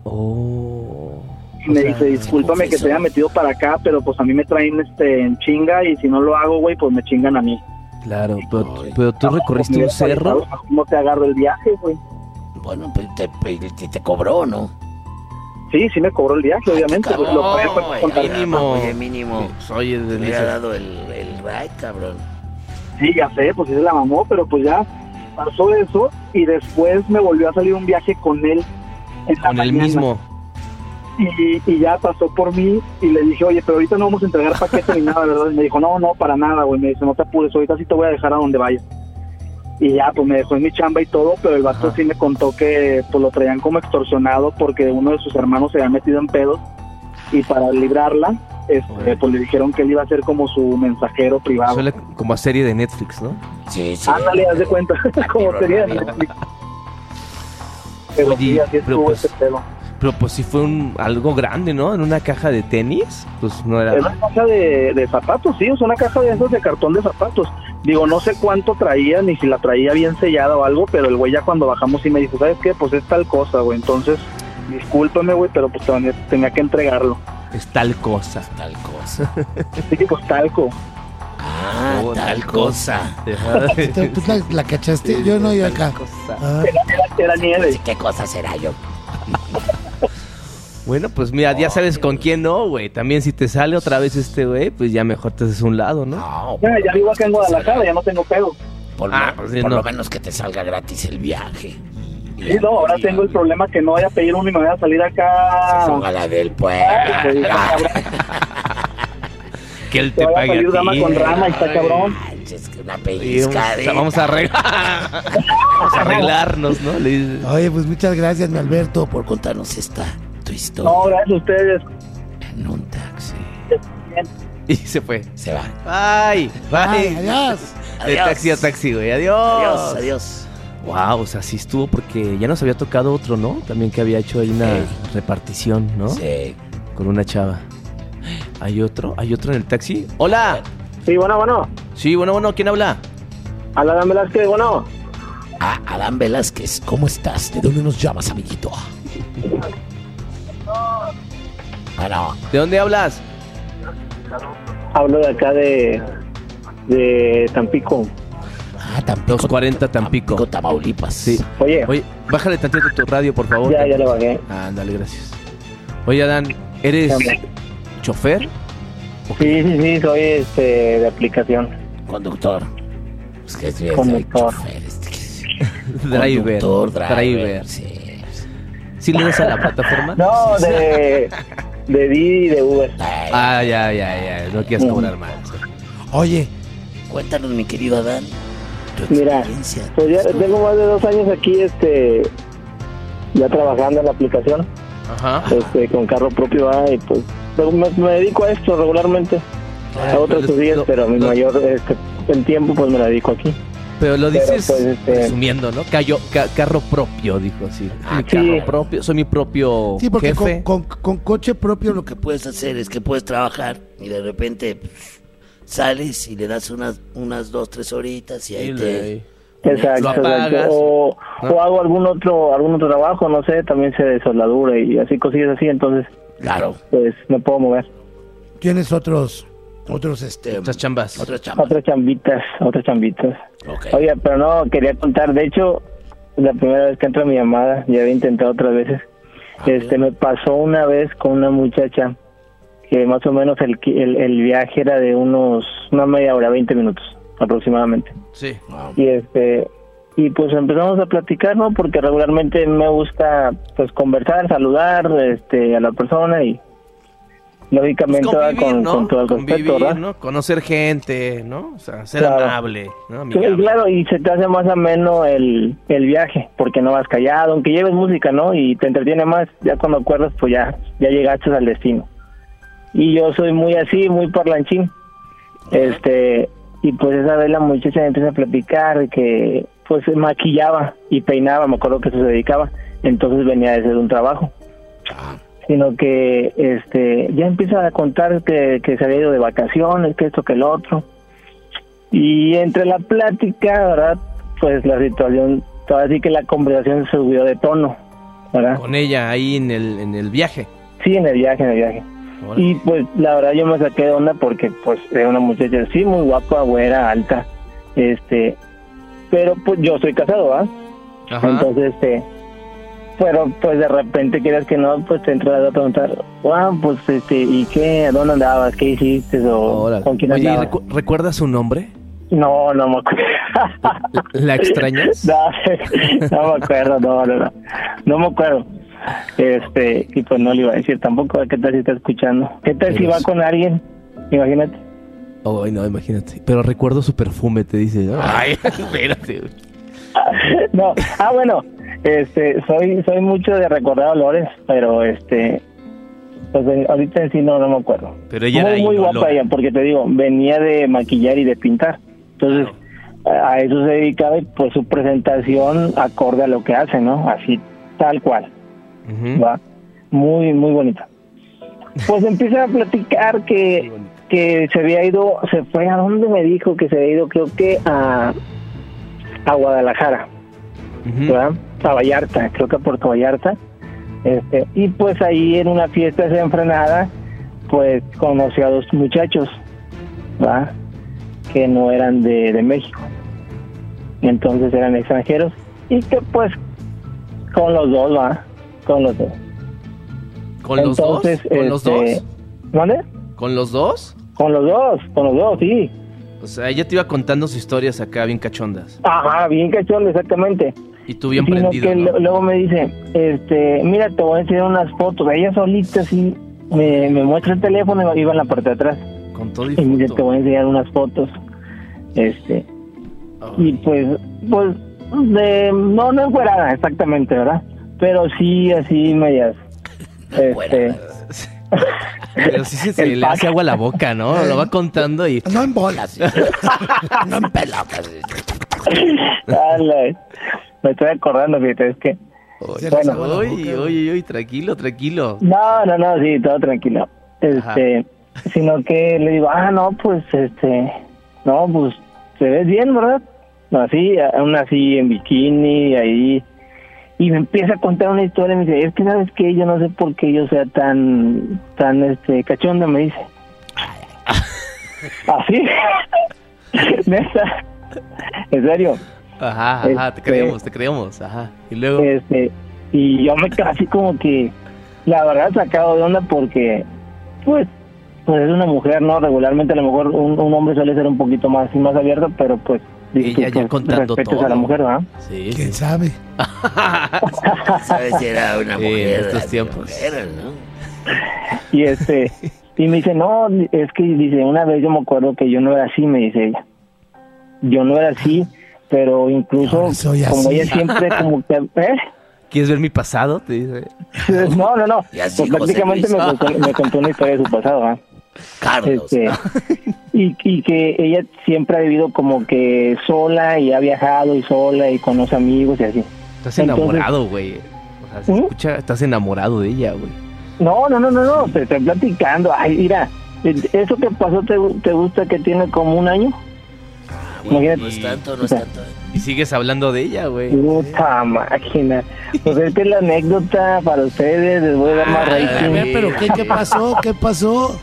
Speaker 2: Oh.
Speaker 6: Y me
Speaker 2: O sea,
Speaker 6: dice, discúlpame que
Speaker 3: confesó.
Speaker 6: te haya metido para acá, pero pues a mí me traen este en chinga y si no lo hago, güey, pues me chingan a mí.
Speaker 2: Claro, pero,
Speaker 3: Ay.
Speaker 2: pero tú recorriste un
Speaker 6: Pues, mira,
Speaker 2: cerro.
Speaker 6: ¿cómo te agarro el viaje, güey?
Speaker 3: Bueno, pues te, te, te cobró, ¿no?
Speaker 6: Sí, sí me cobró el viaje, obviamente. Pues, lo pagué pues,
Speaker 3: Ay,
Speaker 6: con
Speaker 3: ay,
Speaker 6: tarjeta.
Speaker 2: mínimo.
Speaker 3: Oye, mínimo.
Speaker 2: Pues, oye,
Speaker 3: Te
Speaker 2: de-
Speaker 3: hubiera
Speaker 2: de-
Speaker 3: dado el, el ride, cabrón.
Speaker 6: Sí, ya sé, pues sí se la mamó, pero pues ya pasó eso y después me volvió a salir un viaje con él. En la
Speaker 2: con el
Speaker 6: mañana.
Speaker 2: mismo.
Speaker 6: Y, y ya pasó por mí y le dije, oye, pero ahorita no vamos a entregar paquete ni nada, ¿verdad? Y me dijo, no, no, para nada, güey. Me dice, no te apures, ahorita sí te voy a dejar a donde vayas. Y ya, pues me dejó en mi chamba y todo, pero el vato
Speaker 2: Ajá.
Speaker 6: sí me contó que pues lo traían como extorsionado porque uno de sus hermanos se había metido en pedos y para librarla, este,
Speaker 2: Oye.
Speaker 6: pues le dijeron que él iba a ser como su mensajero privado.
Speaker 2: Suele como a serie de Netflix, ¿no?
Speaker 3: Sí, sí.
Speaker 6: Ándale, haz de cuenta, como sería. Pero
Speaker 2: Oye,
Speaker 6: sí, así
Speaker 2: pero
Speaker 6: estuvo
Speaker 2: pues-
Speaker 6: ese pedo.
Speaker 2: Pero pues sí fue un algo grande, ¿no? En una caja de tenis, pues no era...
Speaker 6: Es una caja de, de zapatos, sí, es una caja de esos de cartón de zapatos. Digo, no sé cuánto traía, ni si la traía bien sellada o algo, pero el güey ya cuando bajamos sí me dijo, ¿sabes qué? Pues es tal cosa, güey. Entonces, discúlpame, güey, pero pues tenía, tenía que entregarlo.
Speaker 2: Es tal cosa.
Speaker 3: Tal cosa.
Speaker 6: Así que pues talco.
Speaker 3: Ah,
Speaker 2: Oh,
Speaker 3: tal cosa.
Speaker 4: Entonces, ¿tú la, la cachaste? Yo no iba acá.
Speaker 2: Cosa.
Speaker 4: Ah,
Speaker 6: Era, era, era nieve.
Speaker 3: ¿Qué cosa será yo?
Speaker 2: Bueno, pues mira, ya sabes con quién no, güey. También si te sale otra vez este güey, pues ya mejor te haces un lado, ¿no?
Speaker 3: No,
Speaker 6: Ya, ya vivo acá en Guadalajara, ya no tengo pedo.
Speaker 3: Por,
Speaker 2: Ah,
Speaker 3: lo,
Speaker 2: pues sí,
Speaker 3: por
Speaker 2: no.
Speaker 3: lo menos que te salga gratis el viaje.
Speaker 6: Sí, no, ahora tengo el problema que no vaya a pedir uno y me vaya a salir acá.
Speaker 3: Ponga la del pueblo.
Speaker 6: Ay, güey, está cabrón.
Speaker 2: Que él
Speaker 6: Te
Speaker 2: te
Speaker 6: vaya a
Speaker 2: pague
Speaker 6: salir
Speaker 2: a
Speaker 6: dama
Speaker 2: ti.
Speaker 6: con rama y está cabrón.
Speaker 3: Manches, que una
Speaker 2: Y vamos,
Speaker 3: pellizcadita.
Speaker 2: vamos a arreglar. Vamos a arreglarnos, ¿no? Le dices.
Speaker 4: Oye, pues muchas gracias, mi Alberto.
Speaker 3: por contarnos esta tu historia
Speaker 6: No, gracias a ustedes.
Speaker 3: en un taxi.
Speaker 2: Y se fue.
Speaker 3: Se va.
Speaker 2: Ay,
Speaker 4: Ay,
Speaker 2: bye.
Speaker 4: adiós.
Speaker 2: De
Speaker 3: Adiós.
Speaker 2: taxi a taxi, güey. Adiós.
Speaker 3: Adiós, adiós.
Speaker 2: Wow, o sea, sí estuvo porque ya nos había tocado otro, ¿no? También que había hecho ahí una
Speaker 3: Ey.
Speaker 2: repartición, ¿no?
Speaker 3: Sí.
Speaker 2: Con una chava. ¿Hay otro? ¿Hay otro en el taxi? ¡Hola!
Speaker 6: Sí, bueno, bueno.
Speaker 2: Sí, bueno, bueno, ¿quién habla?
Speaker 6: Alan Velázquez, bueno.
Speaker 3: Ah, Adán Velázquez, ¿cómo estás? ¿De dónde nos llamas, amiguito? Bueno,
Speaker 2: ¿De dónde hablas?
Speaker 6: Hablo de acá de, de Tampico.
Speaker 3: ah, Tampico.
Speaker 2: dos cuarenta Tampico.
Speaker 3: Tampico, Tamaulipas.
Speaker 2: Sí.
Speaker 6: Oye,
Speaker 2: Oye, bájale tantito tu radio, por favor.
Speaker 6: ya, ya le bajé.
Speaker 2: Ándale, gracias. Oye, Adán, ¿eres
Speaker 6: Dame.
Speaker 2: chofer?
Speaker 6: Sí, sí, sí, soy este de aplicación.
Speaker 3: Conductor. Es que es bien,
Speaker 6: Conductor.
Speaker 3: soy chofer, este que-
Speaker 2: Driver.
Speaker 3: Conductor, driver.
Speaker 2: Driver.
Speaker 3: Sí.
Speaker 2: ¿Sí le das a la plataforma?
Speaker 6: No, de, de Didi y de Uber.
Speaker 3: Ay,
Speaker 2: Ah, ya, ya, ya. No quieres cobrar más.
Speaker 4: Oye,
Speaker 3: Cuéntanos, mi querido Adán, tu
Speaker 6: Mira,
Speaker 3: experiencia.
Speaker 6: pues ya tengo más de dos años aquí, este, ya trabajando en la aplicación,
Speaker 2: Ajá.
Speaker 6: este, con carro propio, ah, y pues luego me, me dedico a esto regularmente. A otros
Speaker 2: Lo-
Speaker 6: días,
Speaker 2: lo-
Speaker 6: pero mi
Speaker 2: lo-
Speaker 6: mayor, este, el tiempo, pues me la dedico aquí.
Speaker 2: Pero lo
Speaker 6: Pero,
Speaker 2: dices
Speaker 6: pues, este-
Speaker 2: resumiendo, ¿no? Callo- ca- carro propio, dijo así.
Speaker 3: Ah,
Speaker 2: mi
Speaker 6: sí.
Speaker 2: carro propio, soy mi propio
Speaker 4: sí, porque
Speaker 2: jefe.
Speaker 4: con, con- con coche propio lo
Speaker 3: Lo
Speaker 4: que...
Speaker 3: que puedes hacer es que puedes trabajar y de repente pues, sales y le das unas unas dos, tres horitas y ahí
Speaker 2: Sí,
Speaker 3: te...
Speaker 2: le-
Speaker 6: Exacto,
Speaker 2: Lo
Speaker 6: exacto.
Speaker 2: apagas,
Speaker 6: O,
Speaker 2: ¿no?
Speaker 6: o hago algún otro, algún otro trabajo, no sé, también sé de soldadura y así cosillas así, entonces,
Speaker 3: Claro.
Speaker 6: pues me puedo mover.
Speaker 4: Tienes otros, otros, este...
Speaker 3: Este,
Speaker 2: Otras chambas.
Speaker 3: Otras chambas.
Speaker 6: Otras chambitas, otras chambitas.
Speaker 3: Ok.
Speaker 6: Oye, pero no, quería contar, de hecho, la primera vez que entra mi llamada, ya había intentado otras veces, este, me pasó una vez con una muchacha que más o menos el, qui- el, el viaje era de unos, una media hora, veinte minutos aproximadamente.
Speaker 2: Sí.
Speaker 3: Wow.
Speaker 6: Y este, y pues empezamos a platicar, ¿no? Porque regularmente me gusta, pues, conversar, saludar, este, a la persona y lógicamente
Speaker 2: Pues
Speaker 6: va
Speaker 2: convivir,
Speaker 6: con,
Speaker 2: ¿no?
Speaker 6: con todo el respeto,
Speaker 2: Convivir,
Speaker 6: ¿verdad?
Speaker 2: ¿no? Conocer gente, ¿no? O sea, ser
Speaker 6: Claro.
Speaker 2: amable, ¿no?
Speaker 6: Sí,
Speaker 2: Amigable.
Speaker 6: claro, y se te hace más ameno el, el viaje, porque no vas callado, aunque lleves música, ¿no? Y te entretiene más, ya cuando acuerdas, pues ya, ya llegaste al destino. Y yo soy muy así, muy parlanchín. Este, y pues esa vez la muchacha me empieza a platicar de que, pues, se maquillaba y peinaba, me acuerdo que eso se dedicaba, entonces venía de hacer un trabajo. Sino que, este, ya empieza a contar que, que se había ido de vacaciones, que esto, que el otro. Y entre la plática, ¿verdad? Pues la situación, todavía sí que la conversación se subió de tono, ¿verdad?
Speaker 2: Con ella ahí en el, en el viaje.
Speaker 6: Sí, en el viaje, en el viaje.
Speaker 2: Órale.
Speaker 6: Y pues la verdad yo me saqué de onda porque pues era una muchacha así, muy guapa, güera, alta, este, pero pues yo soy casado, ¿verdad?
Speaker 2: Ajá.
Speaker 6: Entonces, este, pero pues de repente quieras que no, pues te entras a preguntar, wow, pues este, ¿y qué? ¿A dónde andabas? ¿Qué hiciste? ¿O
Speaker 2: Órale.
Speaker 6: con quién
Speaker 2: Oye, ¿y
Speaker 6: andabas?
Speaker 2: recu- ¿recuerdas su nombre?
Speaker 6: No, no me acuerdo.
Speaker 2: ¿La extrañas?
Speaker 6: No, no me acuerdo, no, no, no, no me acuerdo. Este, y pues no le iba a decir tampoco, ¿qué tal si está escuchando? ¿Qué tal si
Speaker 2: Pero
Speaker 6: va
Speaker 2: sí.
Speaker 6: con alguien? Imagínate.
Speaker 2: Ay, no, imagínate. Pero recuerdo su perfume, te dice. ¿no? Ay, espérate. güey.
Speaker 6: No, ah, bueno, este, soy soy mucho de recordar olores, pero este, pues en- ahorita en sí no, no me acuerdo.
Speaker 2: Pero ella
Speaker 6: muy,
Speaker 2: era
Speaker 6: muy
Speaker 2: inolora.
Speaker 6: guapa ella, porque te digo, venía de maquillar y de pintar. Entonces, a eso se dedicaba y pues su presentación acorde a lo que hace, ¿no? Así, tal cual.
Speaker 2: Ujú.
Speaker 6: ¿Va? Muy, muy bonita. Pues empieza a platicar que, que se había ido, se fue, ¿a dónde me dijo que se había ido? Creo que a, a Guadalajara,
Speaker 2: Ujú.
Speaker 6: ¿verdad? A Vallarta, creo que a Puerto Vallarta. Este, y pues ahí en una fiesta desenfrenada, pues conoció a dos muchachos, ¿verdad? Que no eran de, de México. Entonces eran extranjeros. Y que pues con los dos, ¿va? Con los dos.
Speaker 2: ¿Con los
Speaker 6: Entonces,
Speaker 2: dos? ¿Con los
Speaker 6: este,
Speaker 2: dos?
Speaker 6: ¿Dónde?
Speaker 2: ¿Con los dos?
Speaker 6: Con los dos, con los dos, sí.
Speaker 2: O sea, ella te iba contando sus historias acá bien cachondas.
Speaker 6: Ajá, bien cachón, exactamente.
Speaker 2: Y tú bien
Speaker 6: Sino
Speaker 2: prendido,
Speaker 6: que
Speaker 2: ¿no?
Speaker 6: lo- luego me dice, este, mira, te voy a enseñar unas fotos. Ella solita, sí, me, me muestra el teléfono, iba en la parte de atrás.
Speaker 2: Con todo y
Speaker 6: Y me dice,
Speaker 2: foto.
Speaker 6: te voy a enseñar unas fotos. Este, y
Speaker 2: Ay.
Speaker 6: pues, pues, de, no, no encuerada, exactamente, ¿verdad? Pero sí, así, medias. Este,
Speaker 2: Pero sí se, se
Speaker 6: El
Speaker 2: le
Speaker 6: pack.
Speaker 2: hace agua a la boca, ¿no? Lo va contando y...
Speaker 4: No en bolas.
Speaker 3: No en pelotas.
Speaker 6: dale. Me estoy acordando, fíjate, es que.
Speaker 4: Se
Speaker 6: Bueno.
Speaker 4: les agua la
Speaker 2: Uy,
Speaker 4: boca,
Speaker 2: uy, uy, tranquilo, tranquilo.
Speaker 6: No, no, no, sí, todo tranquilo. Este, sino que le digo, ah, no, pues, este, no, pues, se ves bien, ¿verdad? Así, aún así en bikini, ahí. Y me empieza a contar una historia, me dice, es que sabes que yo no sé por qué yo sea tan, tan, este, cachonda, me dice. Así, neta, en serio.
Speaker 2: Ajá, ajá, te
Speaker 6: Este-
Speaker 2: creemos, te creemos, ajá. Y luego...
Speaker 6: Este, y yo me quedé así como que, la verdad, sacado de onda porque, pues, pues es una mujer, ¿no? Regularmente a lo mejor un, un hombre suele ser un poquito más, más abierto, pero pues, dices
Speaker 2: Ella
Speaker 6: tú,
Speaker 2: ya
Speaker 6: pues,
Speaker 2: contando
Speaker 6: respetas
Speaker 2: todo.
Speaker 6: a la mujer, ¿verdad?
Speaker 2: Sí,
Speaker 4: ¿Quién
Speaker 2: sí.
Speaker 4: sabe?
Speaker 3: ¿Sabes si era una
Speaker 2: Sí,
Speaker 3: mujer?
Speaker 2: en estos
Speaker 3: así,
Speaker 2: tiempos.
Speaker 3: mujer, ¿no?
Speaker 6: Y este, y me dice, no, es que dice, una vez yo me acuerdo que yo no era así, me dice ella. Yo no era así, pero incluso,
Speaker 4: Ahora soy
Speaker 6: como
Speaker 4: así.
Speaker 6: ella siempre, como que, ¿eh?
Speaker 2: ¿Quieres ver mi pasado? Te dice.
Speaker 6: No, no, no.
Speaker 3: Y así,
Speaker 6: Pues
Speaker 3: José
Speaker 6: prácticamente me
Speaker 3: Luis.
Speaker 6: contó, me contó una historia de su pasado, ¿ah?
Speaker 3: Carlos.
Speaker 6: Este, y, y que ella siempre ha vivido como que sola y ha viajado y sola y con los amigos y así.
Speaker 2: Estás
Speaker 6: Entonces-
Speaker 2: enamorado, güey. O sea, se
Speaker 6: ¿Mm?
Speaker 2: escucha, estás enamorado de ella, güey.
Speaker 6: No, no, no, no, no, te estoy platicando. Ay, mira, eso que pasó te, te gusta que tiene como un año. Imagínate.
Speaker 3: No es tanto, no es tanto.
Speaker 2: Y sigues hablando de ella, güey.
Speaker 6: Puta máquina. Pues es que es la anécdota para ustedes, les voy a dar más
Speaker 2: Ay,
Speaker 4: A
Speaker 6: rating.
Speaker 4: ver, pero ¿qué, qué pasó? ¿Qué pasó?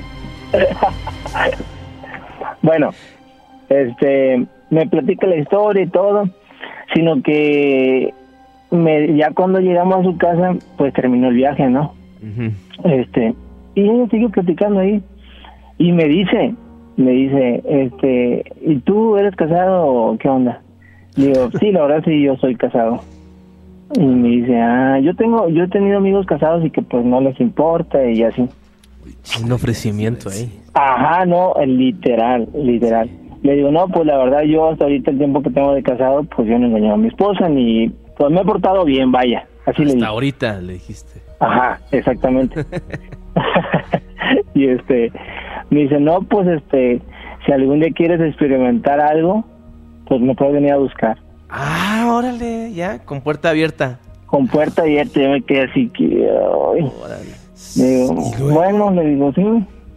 Speaker 6: Bueno, este, me platica la historia y todo, sino que me, ya cuando llegamos a su casa, pues terminó el viaje, ¿no?
Speaker 2: Ujú.
Speaker 6: Este, y ella sigue platicando ahí y me dice, me dice, este, ¿y tú eres casado o qué onda? Digo, sí, la verdad sí, yo soy casado. Y me dice, ah, yo tengo, yo he tenido amigos casados y que pues no les importa y así.
Speaker 2: Un ofrecimiento ahí.
Speaker 6: Ajá, no, literal, literal. Le digo, no, pues la verdad yo hasta ahorita el tiempo que tengo de casado, pues yo no he engañado a mi esposa ni, pues me he portado bien, vaya. Así le
Speaker 2: Hasta
Speaker 6: dije.
Speaker 2: ahorita le dijiste.
Speaker 6: Ajá, exactamente. Y este, me dice, no, pues este, si algún día quieres experimentar algo, pues me puedes venir a buscar.
Speaker 2: Ah, órale, ya, con puerta abierta.
Speaker 6: Con puerta abierta, yo me quedé así que, ay.
Speaker 2: Órale.
Speaker 6: Le digo,
Speaker 4: ¿Y luego?
Speaker 6: bueno, le digo, sí.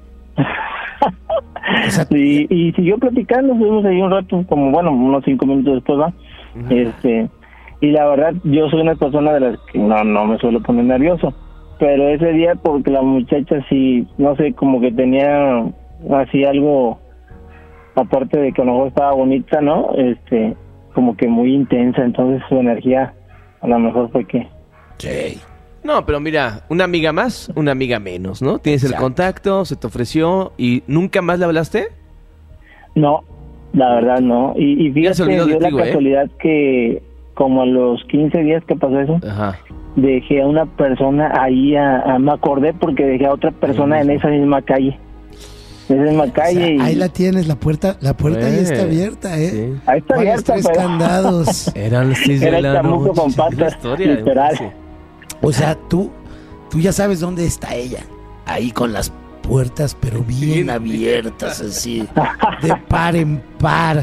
Speaker 4: O sea,
Speaker 6: y, y siguió platicando, estuvimos ahí un rato, como bueno, unos cinco minutos después, va. Este, y la verdad, yo soy una persona de las que no, no me suelo poner nervioso. Pero ese día, porque la muchacha sí, no sé, como que tenía así algo, aparte de que a lo mejor estaba bonita, ¿no? Este, como que muy intensa, entonces su energía a lo mejor fue que...
Speaker 3: Sí.
Speaker 2: No, pero mira, una amiga más, una amiga menos, ¿no? Tienes el
Speaker 3: Exacto.
Speaker 2: contacto, se te ofreció y ¿nunca más le hablaste?
Speaker 6: No, la verdad no. Y, y
Speaker 2: Ya se
Speaker 6: fíjate,
Speaker 2: olvidó de
Speaker 6: dio la
Speaker 2: ti, güey.
Speaker 6: casualidad que como a los quince días que pasó eso,
Speaker 2: Ajá.
Speaker 6: dejé a una persona ahí, a, a- me acordé porque dejé a otra persona en esa misma calle. En esa misma
Speaker 4: o sea,
Speaker 6: calle. y
Speaker 4: ahí la tienes, la puerta, la puerta ya está abierta, ¿eh?
Speaker 2: Sí.
Speaker 6: ahí está
Speaker 4: ¿Cuáles
Speaker 6: abierta,
Speaker 4: tres
Speaker 6: pero-
Speaker 4: candados?
Speaker 2: Eran las seis
Speaker 6: Era
Speaker 2: de
Speaker 6: el
Speaker 2: la
Speaker 6: chamuco
Speaker 2: noche.
Speaker 6: con
Speaker 2: Es la
Speaker 6: patas,
Speaker 2: historia,
Speaker 6: literal.
Speaker 2: sí.
Speaker 4: O sea, tú, tú ya sabes dónde está ella.
Speaker 3: Ahí con las
Speaker 4: puertas, pero bien,
Speaker 3: Bien abiertas, así.
Speaker 4: de par en par.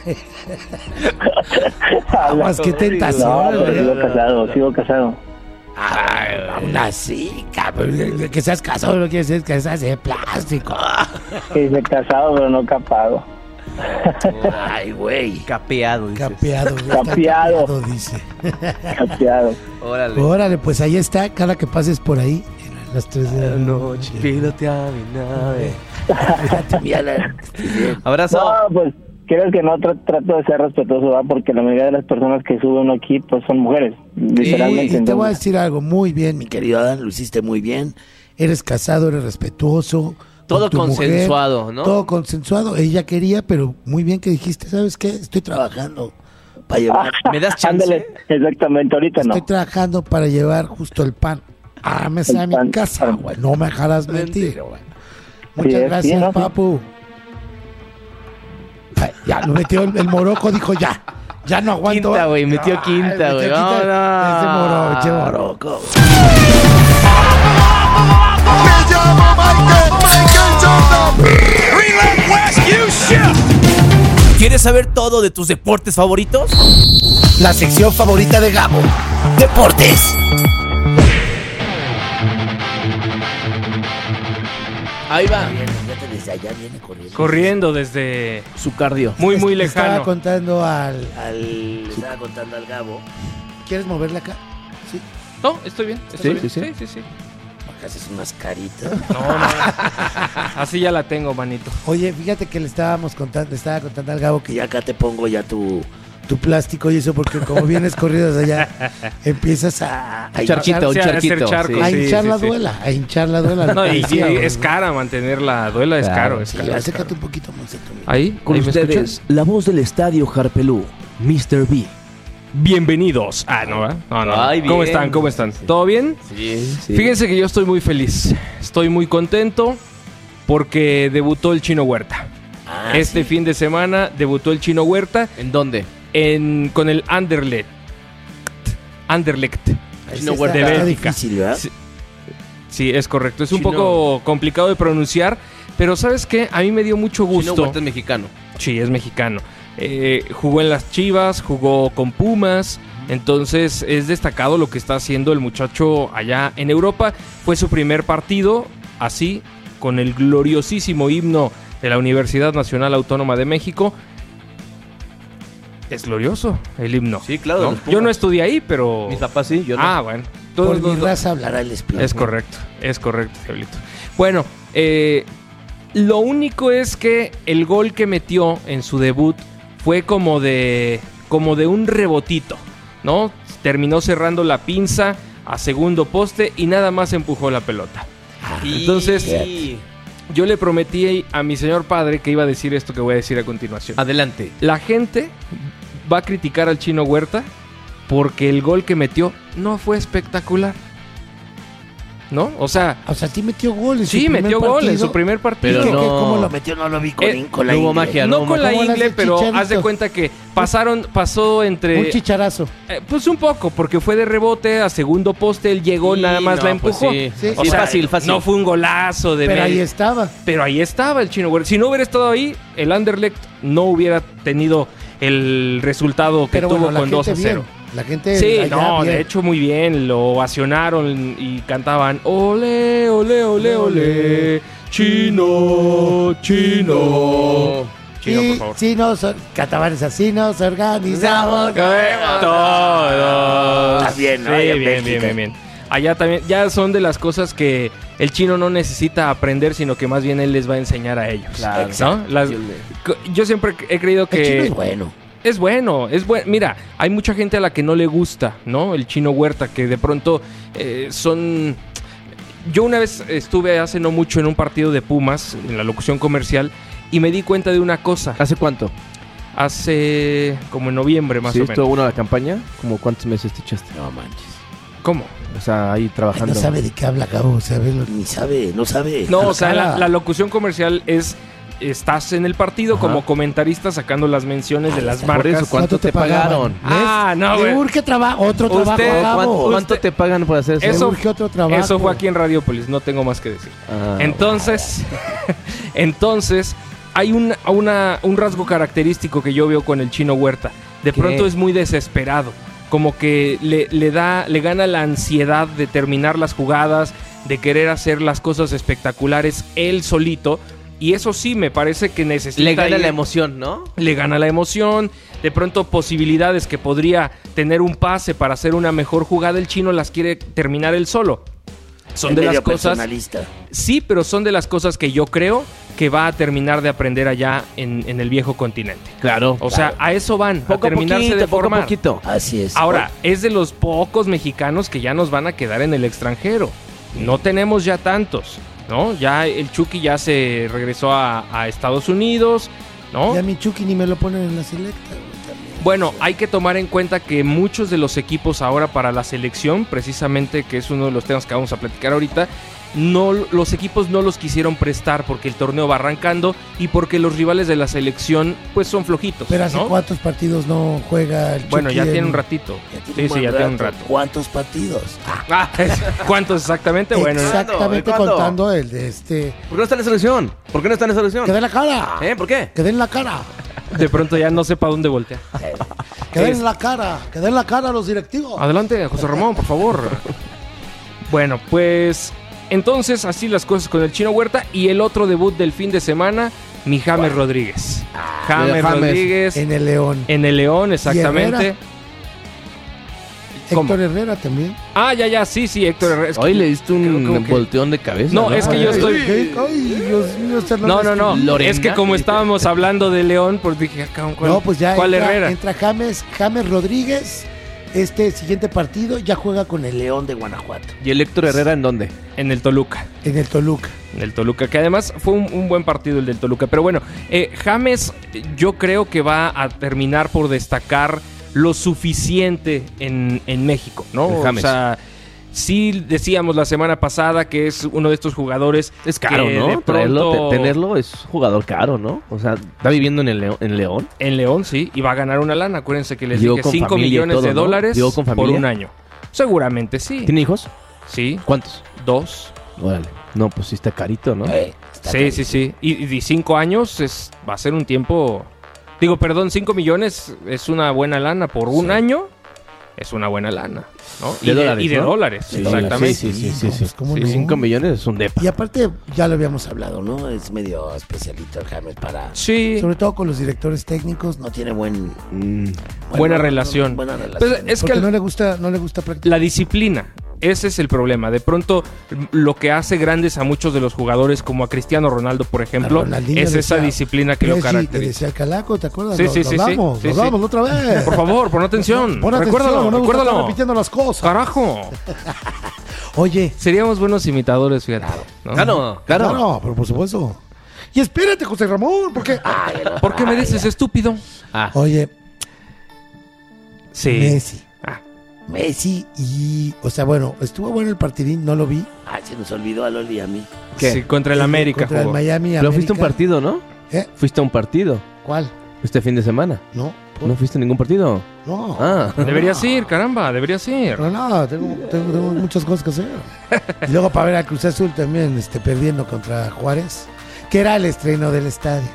Speaker 4: Aguas, qué tentación.
Speaker 6: No, pero
Speaker 4: güey.
Speaker 6: sigo casado, sigo casado.
Speaker 3: Ay, aún así, cabrón.
Speaker 4: Que seas casado no quiere decir que seas de plástico.
Speaker 6: Que hice casado, pero no capado.
Speaker 3: Ay, güey.
Speaker 2: Capeado, dices.
Speaker 4: Capeado, güey, está
Speaker 6: Capeado.
Speaker 4: capeado, dice.
Speaker 6: Capeado.
Speaker 2: Órale.
Speaker 4: Órale, pues ahí está, cada que pases por ahí, en las tres de la
Speaker 2: Noche, pídate a mi nave.
Speaker 3: Mira la-
Speaker 2: Abrazo.
Speaker 6: No, pues, creo que no tra- trato de ser respetuoso, ¿verdad? Porque la mayoría de las personas que suben aquí, pues, son mujeres, literalmente.
Speaker 4: Y te voy a
Speaker 6: entonces-
Speaker 4: decir algo muy bien,
Speaker 3: Mi
Speaker 4: mi
Speaker 3: querido Adán, lo hiciste muy bien.
Speaker 4: eres casado, eres respetuoso.
Speaker 2: Todo
Speaker 4: con tu
Speaker 2: consensuado,
Speaker 4: mujer,
Speaker 2: ¿no?
Speaker 4: Todo consensuado. Ella quería, pero muy bien que dijiste, ¿sabes qué? Estoy trabajando.
Speaker 3: Para llevar.
Speaker 2: ¿Me das chance?
Speaker 6: Ándale, exactamente, ahorita no.
Speaker 4: Estoy trabajando para llevar justo el pan a mesa de
Speaker 6: El
Speaker 4: mi
Speaker 6: pan.
Speaker 4: casa, güey. No me dejarás mentir, güey. Muchas
Speaker 6: Sí,
Speaker 4: gracias,
Speaker 6: sí, ¿no?
Speaker 4: papu. Ay, ya, lo metió el, el moroco, dijo ya. Ya no aguanto.
Speaker 2: Quinta, güey, metió
Speaker 4: Ay,
Speaker 2: quinta,
Speaker 4: metió
Speaker 2: güey.
Speaker 4: quinta.
Speaker 2: Vámonos.
Speaker 4: Ese moro, che moroco.
Speaker 5: ¿Quieres saber todo de tus deportes favoritos?
Speaker 4: La sección favorita de Gabo.
Speaker 5: Deportes.
Speaker 2: Ahí va.
Speaker 3: Viene, fíjate, desde allá viene corriendo.
Speaker 7: Corriendo desde
Speaker 2: Su cardio.
Speaker 7: muy, muy
Speaker 4: Le Estaba
Speaker 7: lejano.
Speaker 4: contando al...
Speaker 3: Al, le estaba contando al Gabo.
Speaker 4: ¿Quieres moverla acá? Sí.
Speaker 7: No, estoy bien.
Speaker 2: Sí,
Speaker 7: Estoy bien.
Speaker 2: sí, sí.
Speaker 7: sí, sí, sí.
Speaker 3: Acá haces unas caritas.
Speaker 7: No, no. Así ya la tengo, manito.
Speaker 4: Oye, fíjate que le estábamos contando, le estaba contando al Gabo que
Speaker 3: Y acá te pongo ya tu...
Speaker 4: tu plástico y eso, porque como vienes corrido de allá, empiezas a, a
Speaker 2: Un charquito, un
Speaker 7: Sí, a hacer
Speaker 2: charquito.
Speaker 7: charcos.
Speaker 2: sí.
Speaker 4: a
Speaker 7: sí,
Speaker 4: hinchar
Speaker 7: sí,
Speaker 4: la
Speaker 7: sí.
Speaker 4: duela, a hinchar la duela.
Speaker 7: No, y, y
Speaker 4: Decía, güey.
Speaker 7: es cara mantener la duela, es
Speaker 2: Claro,
Speaker 7: caro, es
Speaker 4: Sí,
Speaker 7: caro. es
Speaker 4: acércate
Speaker 7: caro.
Speaker 4: un poquito más de tu micro.
Speaker 7: Ahí,
Speaker 2: Con
Speaker 7: ahí me
Speaker 2: ustedes,
Speaker 7: escuchas.
Speaker 2: la voz del estadio Harpelú, mister B.
Speaker 7: Bienvenidos. Ah, no, ¿verdad? No, no.
Speaker 2: Ay,
Speaker 7: ¿Cómo
Speaker 2: bien.
Speaker 7: están? ¿Cómo están? ¿Todo bien?
Speaker 2: Sí, sí.
Speaker 7: Fíjense que yo estoy muy feliz. Estoy muy contento porque debutó el Chino Huerta.
Speaker 3: Ah,
Speaker 7: este
Speaker 3: sí.
Speaker 7: fin de semana debutó el Chino Huerta
Speaker 2: ¿En dónde?
Speaker 7: en, con el Anderlecht. Anderlecht.
Speaker 4: Ahí
Speaker 2: Chino
Speaker 4: sí
Speaker 2: Huerta.
Speaker 4: está,
Speaker 7: De
Speaker 4: está
Speaker 7: Bélgica.
Speaker 4: difícil.
Speaker 3: Difícil, ¿verdad?
Speaker 7: Sí. Sí, es correcto. Es un
Speaker 2: Chino-
Speaker 7: poco complicado de pronunciar, pero ¿sabes qué? A mí me dio mucho
Speaker 2: Chino
Speaker 7: gusto.
Speaker 2: Huerta es mexicano.
Speaker 7: Sí, es mexicano. Eh, jugó en las Chivas, jugó con Pumas. Entonces es destacado lo que está haciendo el muchacho allá en Europa. Fue su primer partido, así, con el gloriosísimo himno de la Universidad Nacional Autónoma de México. Es glorioso el himno.
Speaker 2: Sí, claro,
Speaker 7: ¿no?
Speaker 2: los Pumas.
Speaker 7: Yo no estudié ahí, pero...
Speaker 2: Mis papás sí, yo no.
Speaker 7: Ah, bueno.
Speaker 4: Por
Speaker 7: Todos
Speaker 4: mi
Speaker 7: los-
Speaker 4: raza hablar.
Speaker 3: Ahora les explico.
Speaker 7: es correcto, es correcto, Diablito. Bueno, eh, lo único es que el gol que metió en su debut fue como de, como de un rebotito, ¿no? Terminó cerrando la pinza a segundo poste y nada más empujó la pelota. Entonces,
Speaker 2: Sí.
Speaker 7: yo le prometí a mi señor padre que iba a decir esto que voy a decir a continuación.
Speaker 2: Adelante.
Speaker 7: La gente va a criticar al Chino Huerta porque el gol que metió no fue espectacular. ¿No? O sea,
Speaker 4: O sea, sí metió gol en su
Speaker 7: sí,
Speaker 4: primer
Speaker 7: metió gol en
Speaker 4: partido.
Speaker 7: su primer partido.
Speaker 2: Pero
Speaker 4: ¿Qué-
Speaker 2: no.
Speaker 4: qué- ¿Cómo lo
Speaker 3: Lo metió, no lo vi con,
Speaker 7: Eh,
Speaker 3: con la
Speaker 2: no hubo
Speaker 3: ingle.
Speaker 2: magia,
Speaker 7: No
Speaker 2: no,
Speaker 7: con la
Speaker 4: ¿cómo las
Speaker 7: ingle,
Speaker 4: de
Speaker 7: pero
Speaker 4: Chicharito?
Speaker 7: haz de cuenta que pasaron, pasó entre...
Speaker 4: Un chicharazo.
Speaker 7: eh, pues un poco, porque fue de rebote a segundo poste, él llegó,
Speaker 2: Sí,
Speaker 7: nada más
Speaker 2: no,
Speaker 7: la
Speaker 2: pues
Speaker 7: empujó.
Speaker 2: sí.
Speaker 4: Sí.
Speaker 7: O
Speaker 2: Sí,
Speaker 7: sea,
Speaker 2: fácil, fácil.
Speaker 7: no fue un golazo de
Speaker 4: Pero ahí
Speaker 7: medio-
Speaker 4: estaba.
Speaker 7: Pero ahí estaba el Chino Huerta. Si no hubiera estado ahí, el Anderlecht no hubiera tenido el resultado que
Speaker 4: Pero
Speaker 7: tuvo
Speaker 4: bueno, la
Speaker 7: con dos a
Speaker 4: gente
Speaker 7: cero.
Speaker 4: bien. La gente
Speaker 7: Sí,
Speaker 4: allá
Speaker 7: no,
Speaker 4: bien.
Speaker 7: de hecho muy bien, lo ovacionaron y cantaban ole, ole, ole, ole, chino, chino. Chino,
Speaker 4: Y
Speaker 7: por favor.
Speaker 4: si nos or- catabares así nos organizamos.
Speaker 7: Todos.
Speaker 3: Está bien, ¿no?
Speaker 7: Sí,
Speaker 3: Allá en
Speaker 7: bien, bien,
Speaker 3: Bélgica.
Speaker 7: bien, bien. Allá también, ya son de las cosas que el chino no necesita aprender, sino que más bien él les va a enseñar a ellos.
Speaker 2: Claro.
Speaker 7: ¿no? Las- co- yo siempre he creído
Speaker 3: El chino
Speaker 7: que
Speaker 3: es bueno.
Speaker 7: es bueno, es bueno. Mira, hay mucha gente a la que no le gusta, ¿no? El Chino Huerta, que de pronto eh, son... Yo una vez estuve hace no mucho en un partido de Pumas, en la locución comercial, y me di cuenta de una cosa.
Speaker 2: ¿Hace cuánto?
Speaker 7: Hace como en noviembre más
Speaker 2: ¿Sí
Speaker 7: o
Speaker 2: estuvo
Speaker 7: menos.
Speaker 2: uno la campaña? ¿Como cuántos meses te echaste?
Speaker 3: No manches.
Speaker 7: ¿Cómo?
Speaker 2: O sea, ahí
Speaker 4: Ay,
Speaker 2: trabajando.
Speaker 4: no sabe de qué habla, Gabo. Sabe lo-
Speaker 3: Ni sabe, no sabe.
Speaker 7: No,
Speaker 4: Al
Speaker 7: o sea,
Speaker 4: cara.
Speaker 7: la, la locución comercial es estás en el partido
Speaker 2: Ajá.
Speaker 7: como comentarista sacando las menciones de las
Speaker 2: Por
Speaker 7: marcas.
Speaker 2: eso, ¿cuánto te pagaron?
Speaker 7: Ah, no,
Speaker 4: Le
Speaker 7: güey.
Speaker 4: urge trabajo, otro
Speaker 7: Usted-
Speaker 4: trabajo, Gabo.
Speaker 2: ¿Cuánto, cuánto te pagan por hacer eso?
Speaker 4: Le
Speaker 7: Eso-
Speaker 4: urge otro trabajo.
Speaker 7: Eso fue aquí en Radiopolis, no tengo más que decir.
Speaker 2: Ah,
Speaker 7: Entonces, entonces hay un, una, un rasgo característico que yo veo con el Chino Huerta. De
Speaker 2: ¿Qué?
Speaker 7: pronto es muy desesperado. Como que le, le da, le gana la ansiedad de terminar las jugadas, de querer hacer las cosas espectaculares él solito. Y eso sí, me parece que necesita...
Speaker 2: le gana
Speaker 7: ir-
Speaker 2: la emoción, ¿no?
Speaker 7: le gana la emoción, de pronto posibilidades que podría tener un pase para hacer una mejor jugada, el Chino las quiere terminar él solo. Son
Speaker 3: Es
Speaker 7: de las
Speaker 3: medio
Speaker 7: cosas...
Speaker 3: personalista.
Speaker 7: Sí, pero son de las cosas que yo creo que va a terminar de aprender allá en, en el viejo continente.
Speaker 2: Claro.
Speaker 7: O sea, a eso van,
Speaker 2: poco
Speaker 7: a terminarse
Speaker 2: poquito,
Speaker 7: de
Speaker 2: poco a
Speaker 7: formar.
Speaker 2: poquito.
Speaker 3: Así es.
Speaker 7: Ahora, es de los pocos mexicanos que ya nos van a quedar en el extranjero. No tenemos ya tantos, ¿no? Ya el Chucky ya se regresó a, a Estados Unidos, ¿no?
Speaker 4: Ya mi Chucky ni me lo ponen en la selecta, güey, también.
Speaker 7: Bueno, hay que tomar en cuenta que muchos de los equipos ahora para la selección, precisamente que es uno de los temas que vamos a platicar ahorita, no, los equipos no los quisieron prestar porque el torneo va arrancando y porque los rivales de la selección pues son flojitos,
Speaker 4: Pero ¿hace
Speaker 7: ¿no?
Speaker 4: cuántos partidos no juega el Chucky?
Speaker 7: Bueno, ya
Speaker 4: en-
Speaker 7: tiene un ratito.
Speaker 3: Ya tiene
Speaker 7: Sí,
Speaker 3: un
Speaker 7: sí,
Speaker 3: buen
Speaker 7: ya tiene un
Speaker 3: rato.
Speaker 7: rato.
Speaker 3: ¿Cuántos partidos? Ah,
Speaker 7: Ah, ¿cuántos exactamente? Bueno,
Speaker 4: Exactamente
Speaker 2: ¿De cuándo?
Speaker 4: contando el de este...
Speaker 2: ¿Por qué no está en la selección? ¿Por qué no está en la selección?
Speaker 4: ¡Que den la cara!
Speaker 2: ¿Eh? ¿Por qué?
Speaker 4: ¡Que den la cara!
Speaker 7: de pronto ya no sé para dónde voltear.
Speaker 4: ¡Que den
Speaker 7: Es-
Speaker 4: la cara! ¡Que den la cara a los directivos!
Speaker 7: Adelante, José Ramón, por favor. Bueno, pues entonces así las cosas con el Chino Huerta y el otro debut del fin de semana, mi James Rodríguez. James
Speaker 2: James.
Speaker 7: Rodríguez
Speaker 4: En el León.
Speaker 7: en el León, exactamente.
Speaker 4: Herrera?
Speaker 7: ¿Cómo?
Speaker 4: Héctor Herrera también.
Speaker 7: Ah, ya, ya, sí, sí, Héctor Herrera. Es que-
Speaker 2: Hoy le diste un
Speaker 7: creo- creo que-
Speaker 2: volteón de cabeza.
Speaker 7: No, es que yo
Speaker 4: Ay,
Speaker 7: estoy-
Speaker 4: ay, ay, Dios mío, esta
Speaker 7: No, no, no.
Speaker 2: Lorena.
Speaker 7: Es que como estábamos hablando de León, pues dije, acá, ¿cuál,
Speaker 4: No, pues ya
Speaker 7: ¿cuál
Speaker 4: entra,
Speaker 7: Herrera?
Speaker 4: entra James, James Rodríguez. Este siguiente partido ya juega con el León de Guanajuato.
Speaker 2: ¿Y el Héctor Herrera en dónde?
Speaker 7: En el Toluca.
Speaker 4: En el Toluca.
Speaker 7: En el Toluca, que además fue un, un buen partido el del Toluca. Pero bueno, eh, James yo creo que va a terminar por destacar lo suficiente en, en México, ¿no?
Speaker 2: El James.
Speaker 7: O sea, sí decíamos la semana pasada que es uno de estos jugadores
Speaker 2: Es caro,
Speaker 7: que
Speaker 2: ¿no?
Speaker 7: de
Speaker 2: Traerlo,
Speaker 7: pronto-
Speaker 2: te- tenerlo es jugador caro, ¿no? O sea, está viviendo en el León. En León.
Speaker 7: En León, sí, y va a ganar una lana. Acuérdense que les
Speaker 2: Llegó
Speaker 7: dije
Speaker 2: con
Speaker 7: cinco
Speaker 2: familia y
Speaker 7: millones
Speaker 2: todo,
Speaker 7: de
Speaker 2: ¿no?
Speaker 7: dólares
Speaker 2: Llegó con
Speaker 7: por
Speaker 2: familia.
Speaker 7: un año. Seguramente sí.
Speaker 2: ¿Tiene hijos?
Speaker 7: Sí,
Speaker 2: ¿Cuántos?
Speaker 7: dos.
Speaker 2: Órale. No, pues sí está carito, ¿no?
Speaker 3: eh, está
Speaker 7: Sí, sí, sí. Y, y cinco años es, va a ser un tiempo... Digo, perdón, cinco millones es una buena lana por un año. Es una buena lana, ¿no?
Speaker 2: De
Speaker 7: y
Speaker 2: dólares,
Speaker 7: Y de
Speaker 2: ¿no?
Speaker 7: dólares,
Speaker 2: Sí,
Speaker 7: exactamente.
Speaker 2: sí, sí, sí,
Speaker 4: no,
Speaker 2: sí.
Speaker 4: pues, ¿cómo
Speaker 7: Sí,
Speaker 4: no?
Speaker 2: cinco millones es un depa.
Speaker 4: Y aparte, ya lo habíamos hablado,
Speaker 3: hablado, ¿no? Es medio especialito el James para...
Speaker 7: Sí,
Speaker 4: sobre todo con los directores técnicos, no
Speaker 3: No tiene buen...
Speaker 2: Mm.
Speaker 7: buena relación.
Speaker 3: Buena relación.
Speaker 7: Pues es que
Speaker 4: porque
Speaker 7: el-
Speaker 4: no le gusta, no le gusta practicar.
Speaker 7: la disciplina, ese es el problema. De pronto, lo que hace grandes a muchos de los jugadores, como a Cristiano Ronaldo, por ejemplo,
Speaker 4: A Ronaldinho
Speaker 7: es esa
Speaker 4: decía,
Speaker 7: disciplina que lo
Speaker 4: Messi, te
Speaker 7: caracteriza.
Speaker 4: decía el Calaco, ¿te acuerdas?
Speaker 7: Sí,
Speaker 4: Lo-
Speaker 7: sí,
Speaker 4: lo
Speaker 7: sí, sí.
Speaker 4: hablamos,
Speaker 7: Sí,
Speaker 4: lo
Speaker 7: sí.
Speaker 4: hablamos la otra vez.
Speaker 7: Por favor, pon atención.
Speaker 4: Pon atención,
Speaker 7: recuérdalo,
Speaker 4: no me gusta estar
Speaker 7: recuérdalo.
Speaker 4: repitiendo las cosas.
Speaker 7: Carajo.
Speaker 4: Oye,
Speaker 7: Seríamos buenos imitadores, fíjate. ¿no?
Speaker 2: Claro,
Speaker 4: claro.
Speaker 2: claro.
Speaker 4: pero por supuesto. Y espérate, José Ramón, porque...
Speaker 3: Ay, el-
Speaker 7: ¿Por qué me dices estúpido?
Speaker 2: Ah,
Speaker 4: Oye,
Speaker 7: Sí.
Speaker 4: Messi.
Speaker 7: Ah.
Speaker 4: Messi y... O sea, bueno, estuvo bueno el partidín, no lo vi.
Speaker 3: Ay, se nos olvidó a Loli y a mí.
Speaker 2: ¿Qué?
Speaker 7: Sí, contra el
Speaker 4: Eh,
Speaker 7: América
Speaker 4: Contra el
Speaker 7: jugó.
Speaker 4: Miami,
Speaker 2: pero
Speaker 4: América.
Speaker 2: fuiste a un partido, ¿no?
Speaker 4: ¿Eh?
Speaker 2: Fuiste a un partido
Speaker 4: ¿Cuál?
Speaker 2: este fin de semana.
Speaker 4: No. ¿por?
Speaker 2: ¿No fuiste a ningún partido?
Speaker 4: No.
Speaker 2: Ah.
Speaker 7: Deberías ir, caramba, deberías ir.
Speaker 4: No, no, tengo, tengo, tengo muchas cosas que hacer. Y luego para ver a Cruz Azul también este, perdiendo contra Juárez, que era el estreno del estadio.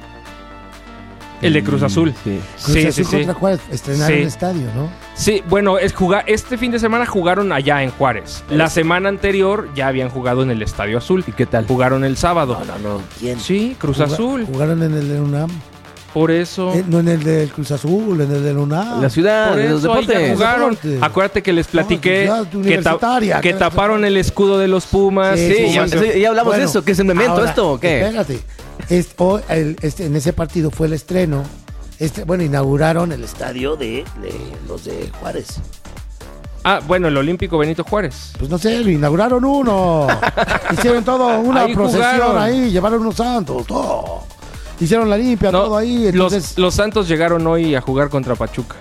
Speaker 7: El de Cruz Azul.
Speaker 2: Sí.
Speaker 4: Cruz
Speaker 7: Sí, sí,
Speaker 4: Azul
Speaker 7: sí.
Speaker 4: contra Juárez, estrenaron
Speaker 7: Sí.
Speaker 4: el estadio, ¿no?
Speaker 7: Sí, bueno, es jugar, este fin de semana jugaron allá en Juárez. La semana anterior ya habían jugado en el Estadio Azul.
Speaker 2: ¿Y qué tal?
Speaker 7: Jugaron el sábado.
Speaker 3: No, no, no. ¿Quién?
Speaker 7: Sí, Cruz
Speaker 4: Juga-
Speaker 7: Azul.
Speaker 4: Jugaron en el de UNAM.
Speaker 7: Por eso.
Speaker 4: Eh, no en el del Cruz Azul, en el del UNAM.
Speaker 2: La ciudad
Speaker 7: Por
Speaker 2: de los
Speaker 7: eso ahí ya
Speaker 2: deportes.
Speaker 7: jugaron.
Speaker 4: Deportes.
Speaker 7: Acuérdate que les platiqué
Speaker 4: No, ciudad
Speaker 7: que, ta-
Speaker 4: universitaria,
Speaker 7: que
Speaker 4: que-
Speaker 7: taparon el escudo de los Pumas.
Speaker 4: Sí,
Speaker 2: Sí,
Speaker 4: sí,
Speaker 2: ya,
Speaker 4: sí.
Speaker 2: sí, ya hablamos de
Speaker 4: Bueno,
Speaker 2: eso. ¿Qué es el memento
Speaker 4: ahora,
Speaker 2: esto o qué?
Speaker 4: Espérate. Es- o el- este, en ese partido fue el estreno. Este, bueno, inauguraron el estadio.
Speaker 3: Estadio de, de los de Juárez.
Speaker 7: Ah, bueno, el Olímpico Benito Juárez.
Speaker 4: Pues no sé, lo inauguraron uno. Hicieron todo, una
Speaker 7: Ahí
Speaker 4: procesión
Speaker 7: jugaron.
Speaker 4: ahí, llevaron unos santos, todo. Hicieron la limpia,
Speaker 7: No,
Speaker 4: todo ahí. Entonces,
Speaker 7: los, los Santos llegaron hoy a jugar contra Pachuca.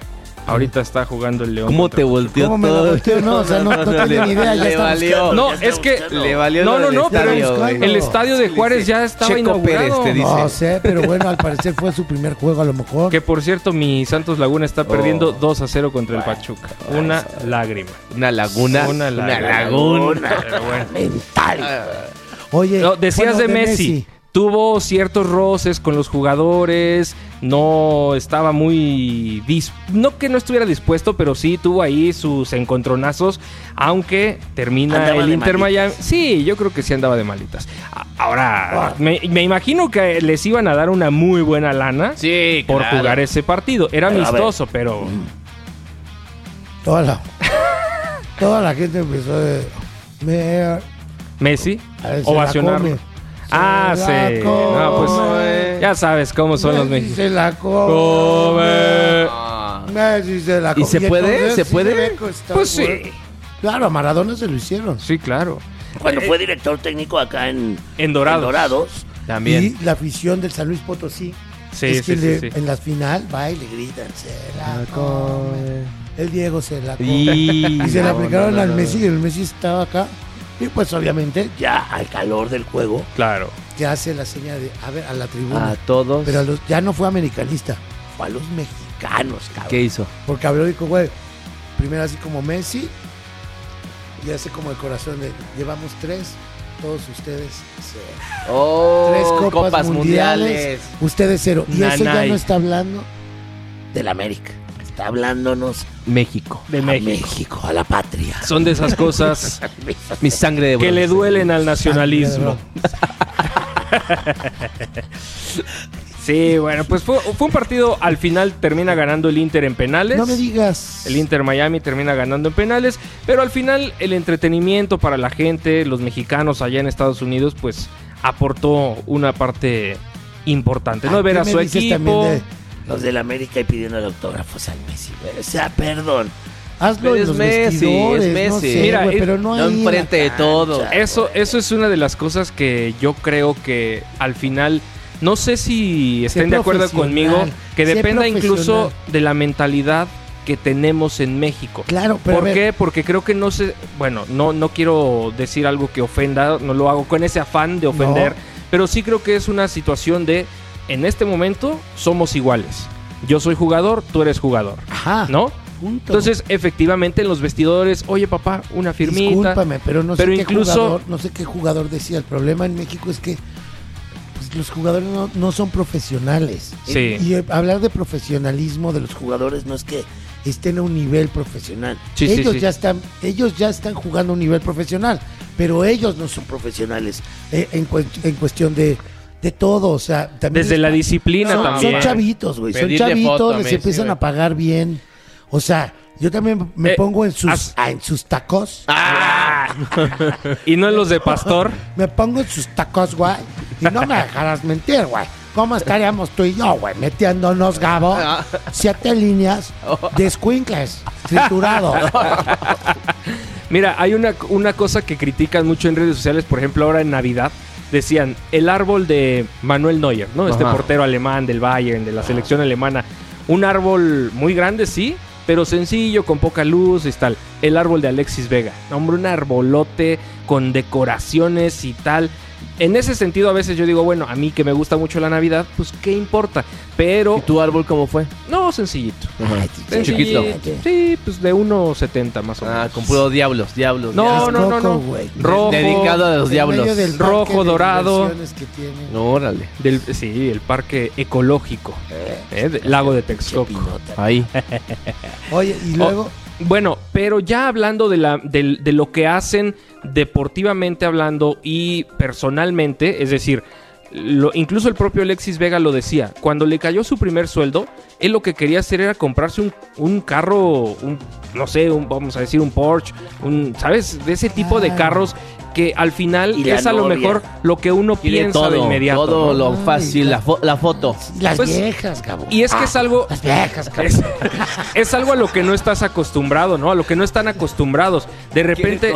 Speaker 7: Ahorita está jugando el León.
Speaker 2: ¿Cómo
Speaker 7: contra-
Speaker 2: te volteó
Speaker 4: ¿Cómo me la
Speaker 2: todo?
Speaker 4: volteó? No, o sea, no, no tenía ni idea, ya
Speaker 2: Le
Speaker 4: está
Speaker 2: valió.
Speaker 4: buscando.
Speaker 7: No,
Speaker 3: Ya está
Speaker 7: es que
Speaker 3: buscando.
Speaker 2: Le valió
Speaker 7: No,
Speaker 2: lo
Speaker 7: no,
Speaker 2: del
Speaker 7: no, pero
Speaker 2: estadio, güey.
Speaker 7: el estadio de Juárez ya estaba
Speaker 2: Checo
Speaker 7: inaugurado.
Speaker 2: Pérez te dice.
Speaker 4: No sé, pero bueno, al parecer fue su primer juego a lo mejor.
Speaker 7: Que por cierto, mi Santos Laguna está perdiendo dos a cero contra el Pachuca. Una lágrima.
Speaker 2: Una laguna.
Speaker 7: Una
Speaker 2: Una
Speaker 7: laguna.
Speaker 2: laguna.
Speaker 7: Pero bueno.
Speaker 3: Mental.
Speaker 4: Oye,
Speaker 7: No, decías
Speaker 4: bueno,
Speaker 7: de Messi. Tuvo ciertos roces con los jugadores, no estaba muy... dis- no que no estuviera dispuesto, pero sí tuvo ahí sus encontronazos, aunque termina
Speaker 3: Andaba
Speaker 7: el
Speaker 3: de
Speaker 7: Inter
Speaker 3: malitas.
Speaker 7: Miami. Sí, yo creo que sí andaba de malitas. A- Ahora, me, me imagino que les iban a dar una muy buena lana
Speaker 2: Sí,
Speaker 7: por
Speaker 2: claro.
Speaker 7: jugar ese partido. Era
Speaker 3: Pero, a ver.
Speaker 7: amistoso, pero...
Speaker 4: Toda la, toda la gente empezó de... Me,
Speaker 7: Messi,
Speaker 4: a ver, se la
Speaker 7: ovacionarlo.
Speaker 4: come.
Speaker 7: Ah,
Speaker 4: Se la
Speaker 7: sí.
Speaker 4: come.
Speaker 7: No, pues ya sabes cómo son los
Speaker 4: Messi
Speaker 7: mexicanos.
Speaker 4: se la come.
Speaker 7: Come.
Speaker 2: Ah.
Speaker 4: Messi se la
Speaker 2: ¿Y
Speaker 4: come.
Speaker 2: se puede?
Speaker 4: entonces
Speaker 2: ¿Se
Speaker 4: sí
Speaker 2: puede?
Speaker 4: ve que está
Speaker 7: Pues sí.
Speaker 4: bueno. Claro, a Maradona se lo hicieron.
Speaker 7: Sí, claro.
Speaker 3: Cuando fue director técnico acá en,
Speaker 7: En Dorados.
Speaker 3: en Dorados,
Speaker 2: También.
Speaker 4: Y la afición del San Luis Potosí.
Speaker 7: Sí,
Speaker 4: es que
Speaker 7: sí, sí,
Speaker 4: le-
Speaker 7: sí.
Speaker 4: en la final va y le gritan, se la come. El Diego se la come.
Speaker 2: Y,
Speaker 4: Y se la
Speaker 2: no,
Speaker 4: aplicaron
Speaker 2: no, no,
Speaker 4: al
Speaker 2: no.
Speaker 4: Messi y el Messi estaba acá. Y pues obviamente
Speaker 3: ya al calor del juego,
Speaker 7: Claro.
Speaker 4: ya hace la señal de, a ver, a la tribuna.
Speaker 2: A todos.
Speaker 4: Pero a los, ya no fue americanista,
Speaker 3: fue a los mexicanos, cabrón.
Speaker 2: ¿Qué hizo?
Speaker 4: porque habló y dijo, güey, primero así como Messi, y hace como el corazón de, llevamos tres, todos ustedes cero.
Speaker 2: Oh,
Speaker 4: Tres copas,
Speaker 2: copas
Speaker 4: mundiales,
Speaker 2: mundiales.
Speaker 4: ustedes cero. Y ese ya
Speaker 7: Nanay.
Speaker 4: no está hablando.
Speaker 3: Del América. Está hablándonos
Speaker 2: México.
Speaker 7: De
Speaker 3: a
Speaker 7: México.
Speaker 3: México, a la patria.
Speaker 7: Son de esas cosas
Speaker 2: Mi sangre de
Speaker 7: que le
Speaker 2: bronce.
Speaker 7: duelen al nacionalismo. Sí, bueno, pues fue, fue un partido, al final termina ganando el Inter en penales.
Speaker 4: No me digas.
Speaker 7: El Inter Miami termina ganando en penales, pero al final el entretenimiento para la gente, los mexicanos allá en Estados Unidos, pues aportó una parte importante, ¿no?
Speaker 4: Ah,
Speaker 7: Ver
Speaker 4: ¿qué
Speaker 7: a
Speaker 4: me
Speaker 7: su
Speaker 4: dices
Speaker 7: equipo.
Speaker 4: también de-
Speaker 3: Los del América y pidiendo el autógrafos al Messi, güey. O sea, perdón.
Speaker 4: Hazlo
Speaker 2: Pero
Speaker 4: en
Speaker 2: es
Speaker 4: los
Speaker 2: Messi,
Speaker 4: vestidores,
Speaker 2: es
Speaker 4: no
Speaker 2: Messi.
Speaker 4: sé,
Speaker 7: Mira,
Speaker 4: güey,
Speaker 7: es-
Speaker 4: pero no,
Speaker 2: No
Speaker 4: ahí en la
Speaker 2: enfrente de todo.
Speaker 3: cancha.
Speaker 7: Eso, eso es una de las cosas que yo creo que al final, no sé si estén de acuerdo
Speaker 4: profesional,
Speaker 7: conmigo, que
Speaker 4: sé
Speaker 7: dependa incluso
Speaker 4: profesional.
Speaker 7: de la mentalidad que tenemos en México.
Speaker 4: Claro, pero a
Speaker 7: ¿Por
Speaker 4: ver,
Speaker 7: qué? Porque creo que no sé, bueno, no, no quiero decir algo que ofenda, no lo hago con ese afán de ofender,
Speaker 4: No.
Speaker 7: pero sí creo que es una situación de, en este momento somos iguales. Yo soy jugador, tú eres jugador,
Speaker 4: ajá,
Speaker 7: ¿no?
Speaker 4: punto.
Speaker 7: Entonces, efectivamente, en los vestidores, oye papá, una firmita.
Speaker 4: Discúlpame, pero no
Speaker 7: Pero
Speaker 4: sé qué
Speaker 7: incluso-
Speaker 4: jugador, no sé qué jugador decía. El problema en México es que pues, los jugadores no, no son profesionales.
Speaker 7: Sí.
Speaker 4: Y eh, hablar de profesionalismo de los jugadores no es que estén a un nivel profesional.
Speaker 7: Sí, sí,
Speaker 4: ellos
Speaker 7: sí.
Speaker 4: ya están, ellos ya están jugando a un nivel profesional, pero ellos no son profesionales eh, en, cu- en cuestión de, de todo, o sea, también
Speaker 7: Desde
Speaker 4: es-
Speaker 7: la disciplina
Speaker 4: son,
Speaker 7: también.
Speaker 4: son chavitos, güey, son
Speaker 2: Pedirle
Speaker 4: chavitos,
Speaker 2: foto a
Speaker 4: les
Speaker 2: Messi,
Speaker 4: empiezan
Speaker 2: güey.
Speaker 4: a pagar bien. O sea, yo también me
Speaker 7: Eh,
Speaker 4: pongo en sus
Speaker 7: haz-
Speaker 4: ah, en sus tacos.
Speaker 7: Y no en los de pastor.
Speaker 4: Me pongo en sus tacos, güey. Y no me dejarás mentir, güey. ¿Cómo estaríamos tú y yo, güey? Metiéndonos, Gabo, siete líneas de squinkles triturados.
Speaker 7: Mira, hay una, una cosa que critican mucho en redes sociales, por ejemplo, ahora en Navidad. Decían, el árbol de Manuel Neuer, ¿no? Este
Speaker 2: Ajá.
Speaker 7: portero alemán del Bayern, de la selección alemana. Un árbol muy grande, sí, pero sencillo, con poca luz y tal. El árbol de Alexis Vega. Hombre, un arbolote con decoraciones y tal. En ese sentido, a veces yo digo, bueno, a mí que me gusta mucho la Navidad, pues, ¿qué importa? Pero...
Speaker 2: ¿Y tu árbol cómo fue?
Speaker 7: No, sencillito.
Speaker 2: Chiquito.
Speaker 7: Sencillito. Sí, pues de uno setenta más o menos.
Speaker 2: Ah, con puro diablos, diablos.
Speaker 7: No,
Speaker 2: diablos.
Speaker 7: no, no, no.
Speaker 4: Coco, güey.
Speaker 7: Rojo.
Speaker 2: Dedicado a los
Speaker 4: En
Speaker 2: diablos.
Speaker 4: medio del
Speaker 7: Rojo,
Speaker 4: parque de
Speaker 7: dorado.
Speaker 4: diversiones que tiene.
Speaker 2: Órale.
Speaker 7: Del, sí, el parque ecológico. ¿eh? De- Lago de Texcoco.
Speaker 2: Ahí.
Speaker 4: Oye, y luego,
Speaker 7: Bueno, pero ya hablando de, la, del- de lo que hacen deportivamente hablando y personalmente, es decir, lo- incluso el propio Alexis Vega lo decía, cuando le cayó su primer sueldo, él lo que quería hacer era comprarse un, un carro, un, no sé, un, vamos a decir un Porsche, un, ¿sabes? De ese tipo de
Speaker 4: Ah.
Speaker 7: carros que al final
Speaker 3: Y la
Speaker 7: es a lo
Speaker 3: novia.
Speaker 7: mejor lo que uno
Speaker 2: Quiere
Speaker 7: piensa
Speaker 2: todo,
Speaker 7: de inmediato.
Speaker 2: todo
Speaker 7: ¿no?
Speaker 2: lo
Speaker 4: Ay,
Speaker 2: fácil, la, fo- la foto.
Speaker 4: las
Speaker 7: pues,
Speaker 4: viejas, Gabo.
Speaker 7: Y es que es algo...
Speaker 4: Las viejas, Gabo.
Speaker 7: Es, es algo a lo que no estás acostumbrado, ¿no? A lo que no están acostumbrados. De repente,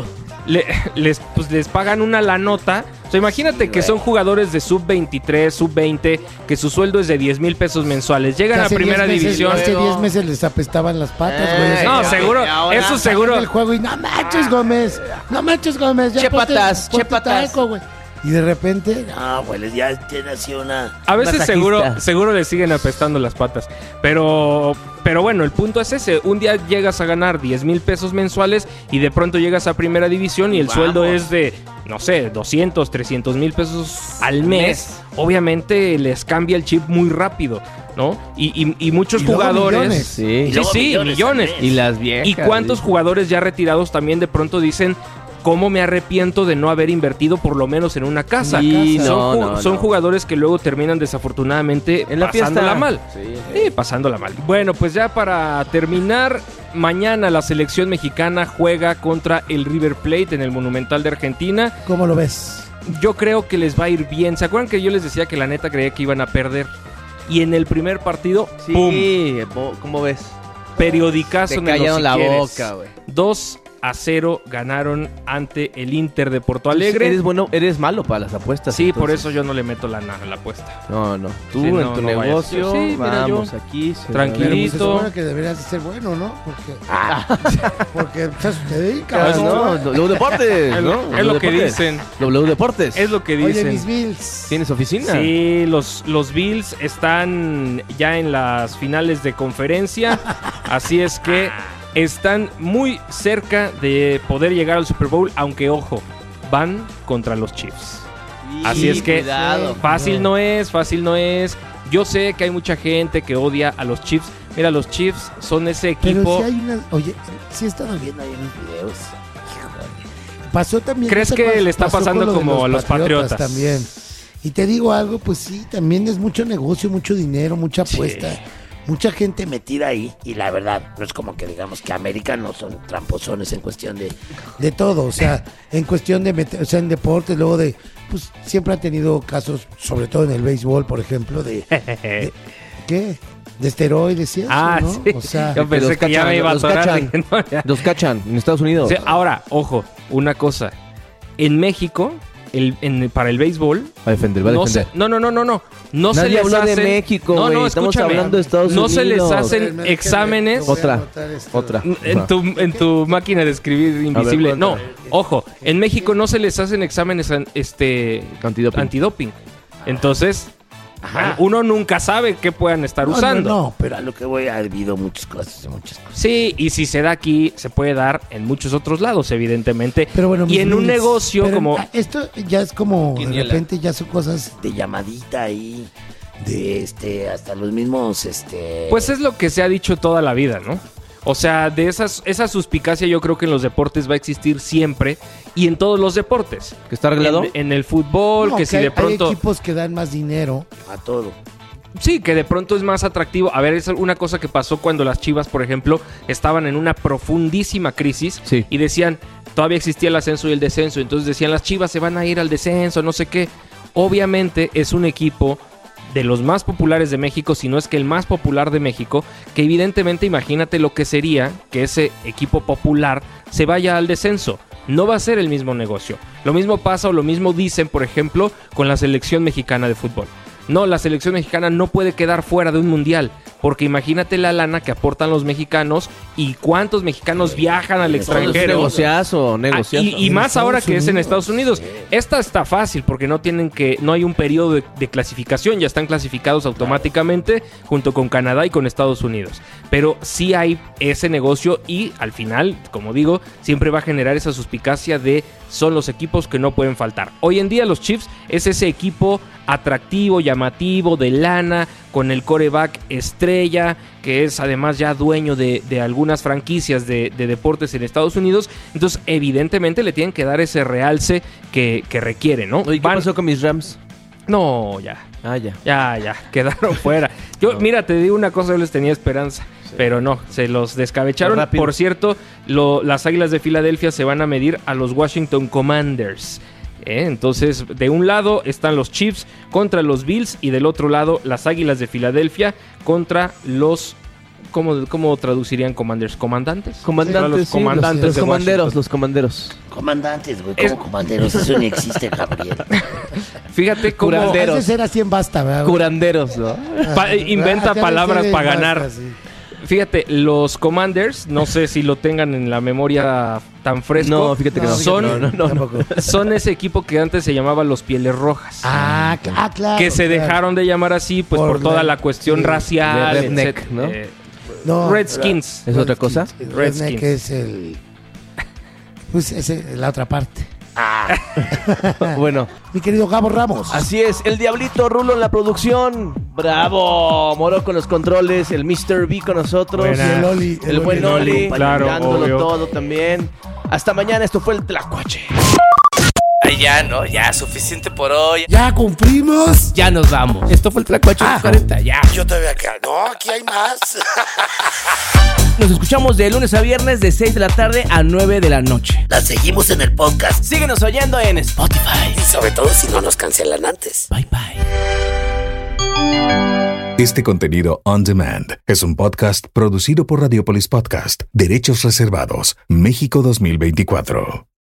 Speaker 7: le- les, pues, les pagan una la nota. O sea, imagínate
Speaker 3: Sí,
Speaker 7: que
Speaker 3: güey.
Speaker 7: son jugadores de sub veintitrés, sub veinte, que su sueldo es de diez mil pesos mensuales. Llegan a
Speaker 4: Hace
Speaker 7: primera
Speaker 4: diez meses-
Speaker 7: división.
Speaker 4: Hace diez meses les apestaban las patas, güey.
Speaker 2: Eh,
Speaker 7: No,
Speaker 2: ya,
Speaker 7: seguro,
Speaker 2: y ahora
Speaker 7: eso
Speaker 4: Sacan
Speaker 7: seguro.
Speaker 4: el juego y no manches, Gómez. No manches, Gómez. Ya
Speaker 2: Che
Speaker 4: ponte-
Speaker 2: patas,
Speaker 4: ponte
Speaker 2: che patas.
Speaker 4: talco, güey. Y de repente,
Speaker 3: No, güey, ya tiene así una...
Speaker 7: A veces
Speaker 2: masajista.
Speaker 7: seguro, seguro le siguen apestando las patas. Pero, pero bueno, el punto es ese. Un día llegas a ganar diez mil pesos mensuales y de pronto llegas a primera división y el
Speaker 2: Vamos.
Speaker 7: sueldo es de, no sé, doscientos, trescientos mil pesos al mes.
Speaker 2: mes.
Speaker 7: Obviamente les cambia el chip muy rápido, ¿no? Y, y- y muchos
Speaker 4: Y luego
Speaker 7: jugadores...
Speaker 4: millones.
Speaker 2: Sí.
Speaker 7: Sí,
Speaker 3: luego
Speaker 7: sí,
Speaker 3: millones
Speaker 7: millones.
Speaker 3: al mes.
Speaker 2: Y las viejas.
Speaker 7: ¿Y cuántos
Speaker 2: sí.
Speaker 7: jugadores ya retirados también de pronto dicen cómo me arrepiento de no haber invertido por lo menos en una casa?
Speaker 2: Sí,
Speaker 7: son,
Speaker 2: no,
Speaker 7: ju-
Speaker 2: no,
Speaker 7: son
Speaker 2: no.
Speaker 7: jugadores que luego terminan desafortunadamente
Speaker 2: En la
Speaker 7: pasándola
Speaker 2: fiesta.
Speaker 7: mal.
Speaker 2: Sí.
Speaker 7: Sí, pasándola mal. Bueno, pues ya para terminar, mañana la selección mexicana juega contra el River Plate en el Monumental de Argentina.
Speaker 4: ¿cómo lo ves?
Speaker 7: Yo creo que les va a ir bien. ¿Se acuerdan que yo les decía que la neta creía que iban a perder? Y en el primer partido,
Speaker 2: Sí,
Speaker 7: ¡pum!
Speaker 2: po- ¿cómo ves?
Speaker 7: Periodicazo.
Speaker 2: Te
Speaker 7: Nelo,
Speaker 2: callaron
Speaker 7: si
Speaker 2: la
Speaker 7: quieres.
Speaker 2: boca, güey.
Speaker 7: dos a cero ganaron ante el Inter de Porto Alegre.
Speaker 2: Eres bueno, eres malo para las apuestas.
Speaker 7: Sí, por
Speaker 2: entonces.
Speaker 7: eso yo no le meto la, na- la apuesta.
Speaker 2: No, no. Tú
Speaker 7: Sí,
Speaker 2: en
Speaker 7: no,
Speaker 2: tu
Speaker 7: no vayas.
Speaker 2: negocio,
Speaker 7: Sí, mira, yo-
Speaker 2: vamos aquí. se-
Speaker 7: Tranquilito.
Speaker 4: Pero pues se supone que deberías de ser bueno, ¿no? Porque, porque pues, te dedicas,
Speaker 2: Ah,
Speaker 4: ¿no?
Speaker 2: no, W Deportes,
Speaker 7: Es
Speaker 2: ¿no?
Speaker 7: lo- es
Speaker 2: W
Speaker 7: lo que
Speaker 2: Deportes.
Speaker 7: dicen.
Speaker 2: W Deportes.
Speaker 7: Es lo que
Speaker 4: Oye,
Speaker 7: dicen.
Speaker 4: mis Bills.
Speaker 2: ¿Tienes oficina?
Speaker 7: Sí, los, los Bills están ya en las finales de conferencia. Así es que están muy cerca de poder llegar al Super Bowl, aunque ojo, van contra los Chiefs.
Speaker 2: Sí,
Speaker 7: Así es que
Speaker 2: cuidado.
Speaker 7: fácil no es, fácil no es. Yo sé que hay mucha gente que odia a los Chiefs. Mira, los Chiefs son ese
Speaker 4: Pero
Speaker 7: equipo.
Speaker 4: sí hay una... Oye, sí he estado viendo ahí unos videos. Híjole. Pasó también...
Speaker 7: ¿Crees
Speaker 4: no sé
Speaker 7: que
Speaker 4: cuál-
Speaker 7: le está
Speaker 4: pasó
Speaker 7: pasando
Speaker 4: con lo de
Speaker 7: como a los Patriotas?
Speaker 4: También. Y te digo algo, pues sí, también es mucho negocio, mucho dinero, mucha apuesta. Mucha gente
Speaker 3: metida ahí y la verdad no es como que digamos que América no son tramposones en cuestión de
Speaker 4: de todo, o sea, en cuestión de meter, o sea, en deportes, luego de, pues siempre han tenido casos, sobre todo en el béisbol, por ejemplo, de, de- ¿qué? De esteroides y eso,
Speaker 7: Ah,
Speaker 4: ¿no?
Speaker 7: sí.
Speaker 4: O sea,
Speaker 7: Yo pensé
Speaker 2: los
Speaker 7: que ya
Speaker 2: cachan,
Speaker 7: me iba a
Speaker 2: los
Speaker 7: atorar.
Speaker 2: cachan.
Speaker 7: Dije, no, ya.
Speaker 2: Los cachan en Estados Unidos.
Speaker 7: O sea, ahora, ojo, una cosa. En México, el, en- para el béisbol,
Speaker 2: Va a defender, va a
Speaker 7: no,
Speaker 2: defender.
Speaker 7: se- no, no, no, no, no. No se
Speaker 2: Nadie
Speaker 7: les
Speaker 2: habló de
Speaker 7: hacen-
Speaker 2: México,
Speaker 7: No,
Speaker 2: güey.
Speaker 7: no,
Speaker 2: Estamos
Speaker 7: escúchame.
Speaker 2: hablando de Estados
Speaker 7: No se les
Speaker 2: Unidos.
Speaker 7: hacen
Speaker 4: Déjame-
Speaker 7: exámenes.
Speaker 4: déjame
Speaker 2: Otra,
Speaker 4: anotar esto.
Speaker 2: otra.
Speaker 7: En tu, en tu máquina de escribir invisible.
Speaker 2: cuéntame.
Speaker 7: No, ojo, en México no se les hacen exámenes an- este,
Speaker 2: Antidoping.
Speaker 7: antidoping. Entonces,
Speaker 3: Ajá.
Speaker 7: uno nunca sabe qué puedan estar
Speaker 4: No, no,
Speaker 7: usando.
Speaker 4: no, pero
Speaker 3: a lo que voy ha habido muchas cosas, muchas cosas.
Speaker 7: Sí, y si se da aquí, se puede dar en muchos otros lados, evidentemente.
Speaker 4: Pero bueno,
Speaker 7: y
Speaker 4: mis
Speaker 7: en un
Speaker 4: Bills,
Speaker 7: negocio
Speaker 4: pero,
Speaker 7: como...
Speaker 4: ah, esto ya es como, de
Speaker 2: Quiniela.
Speaker 4: repente ya son cosas...
Speaker 3: De llamadita ahí, de este, hasta los mismos, este.
Speaker 7: Pues es lo que se ha dicho toda la vida, ¿no? O sea, de esas, esa suspicacia yo creo que en los deportes va a existir siempre y en todos los deportes.
Speaker 2: ¿Que está arreglado?
Speaker 7: En, en el fútbol,
Speaker 4: No,
Speaker 7: que si
Speaker 4: hay,
Speaker 7: de pronto...
Speaker 4: hay equipos que dan más dinero.
Speaker 3: a todo.
Speaker 7: Sí, que de pronto es más atractivo. A ver, es una cosa que pasó cuando las Chivas, por ejemplo, estaban en una profundísima crisis
Speaker 2: Sí.
Speaker 7: y decían, todavía existía el ascenso y el descenso, entonces decían, las Chivas se van a ir al descenso, no sé qué. Obviamente es un equipo de los más populares de México, si no es que el más popular de México, que evidentemente imagínate lo que sería que ese equipo popular se vaya al descenso. No va a ser el mismo negocio. Lo mismo pasa o lo mismo dicen, por ejemplo, con la selección mexicana de fútbol. No, la selección mexicana no puede quedar fuera de un mundial, porque imagínate la lana que aportan los mexicanos y cuántos mexicanos viajan al
Speaker 2: Todo es un
Speaker 7: extranjero.
Speaker 2: negociazo,
Speaker 7: Ah,
Speaker 2: negociazo.
Speaker 7: y, y
Speaker 4: En
Speaker 7: más ahora que
Speaker 4: Estados
Speaker 7: es en
Speaker 4: Unidos,
Speaker 7: Estados Unidos. Esta está fácil porque no tienen que, no hay un periodo de, de clasificación, ya están clasificados automáticamente junto con Canadá y con Estados Unidos. Pero sí hay ese negocio y al final, como digo, siempre va a generar esa suspicacia de son los equipos que no pueden faltar. Hoy en día los Chiefs es ese equipo atractivo, llamativo, de lana, con el quarterback estrella, que es además ya dueño de, de algunas franquicias de, de deportes en Estados Unidos. Entonces, evidentemente le tienen que dar ese realce que, que requiere, ¿no?
Speaker 2: Oye, ¿qué
Speaker 7: Van-
Speaker 2: pasó con mis Rams?
Speaker 7: No, ya.
Speaker 2: Ah, ya.
Speaker 7: Ya, ya, quedaron fuera. Yo,
Speaker 2: No.
Speaker 7: mira, te digo una cosa, yo les tenía esperanza, pero no, se los descabecharon.
Speaker 2: Fue rápido.
Speaker 7: Por cierto, lo- las Águilas de Filadelfia se van a medir a los Washington Commanders. ¿eh? Entonces, de un lado están los Chiefs contra los Bills y del otro lado las Águilas de Filadelfia contra los ¿cómo, cómo traducirían commanders? ¿Comandantes?
Speaker 2: Comandantes,
Speaker 7: Los
Speaker 2: sí,
Speaker 7: comandantes
Speaker 2: los,
Speaker 7: de
Speaker 2: los comanderos,
Speaker 7: Washington.
Speaker 2: los comanderos.
Speaker 3: Comandantes, güey, ¿cómo
Speaker 7: Es-
Speaker 3: comanderos? Eso ni existe, Gabriel.
Speaker 7: Fíjate cómo
Speaker 2: Curanderos.
Speaker 4: Ese era así en basta, ¿verdad?
Speaker 2: Curanderos, ¿no?
Speaker 7: pa- inventa
Speaker 4: Acá
Speaker 7: palabras
Speaker 4: debe ser
Speaker 7: para
Speaker 4: en
Speaker 7: ganar.
Speaker 4: basta, sí.
Speaker 7: Fíjate, los commanders, no sé si lo tengan en la memoria tan fresco.
Speaker 2: No, fíjate que no.
Speaker 7: Son,
Speaker 2: No, no, no, no.
Speaker 4: Tampoco.
Speaker 7: son ese equipo que antes se llamaba los Pieles Rojas.
Speaker 4: Ah, cl- ah, claro.
Speaker 7: que se
Speaker 4: claro.
Speaker 7: dejaron de llamar así pues por,
Speaker 4: Por
Speaker 7: toda
Speaker 4: la-
Speaker 7: la cuestión
Speaker 4: sí,
Speaker 7: racial,
Speaker 2: de redneck,
Speaker 7: etcétera.
Speaker 2: ¿no?
Speaker 7: Eh,
Speaker 4: No,
Speaker 7: Redskins.
Speaker 2: ¿Es otra cosa?
Speaker 4: El
Speaker 7: Redskins.
Speaker 4: redneck es el... Pues es el- la otra parte.
Speaker 2: Bueno,
Speaker 4: Mi querido Gabo Ramos.
Speaker 2: así es. El Diablito Rulo en la producción. ¡Bravo! Moro con los controles. El mister V con nosotros.
Speaker 4: Y el Oli.
Speaker 2: El buen Oli.
Speaker 7: Claro,
Speaker 2: dándolo
Speaker 7: obvio.
Speaker 2: todo también. Hasta mañana. Esto fue el Tlacuache.
Speaker 5: Ay, ya, ¿no? Ya, suficiente por hoy.
Speaker 4: Ya cumplimos.
Speaker 5: Ya nos vamos. Esto fue el Tlacuache
Speaker 4: Ah.
Speaker 5: cuarenta, ya.
Speaker 3: Yo todavía acá. No, aquí hay más.
Speaker 5: Nos escuchamos de lunes a viernes de seis de la tarde a nueve de la noche.
Speaker 3: La seguimos en el podcast.
Speaker 5: Síguenos oyendo en Spotify.
Speaker 3: Y sobre todo si no nos cancelan antes.
Speaker 5: Bye, bye.
Speaker 1: Este contenido on demand es un podcast producido por Radiopolis Podcast, Derechos Reservados, México dos mil veinticuatro.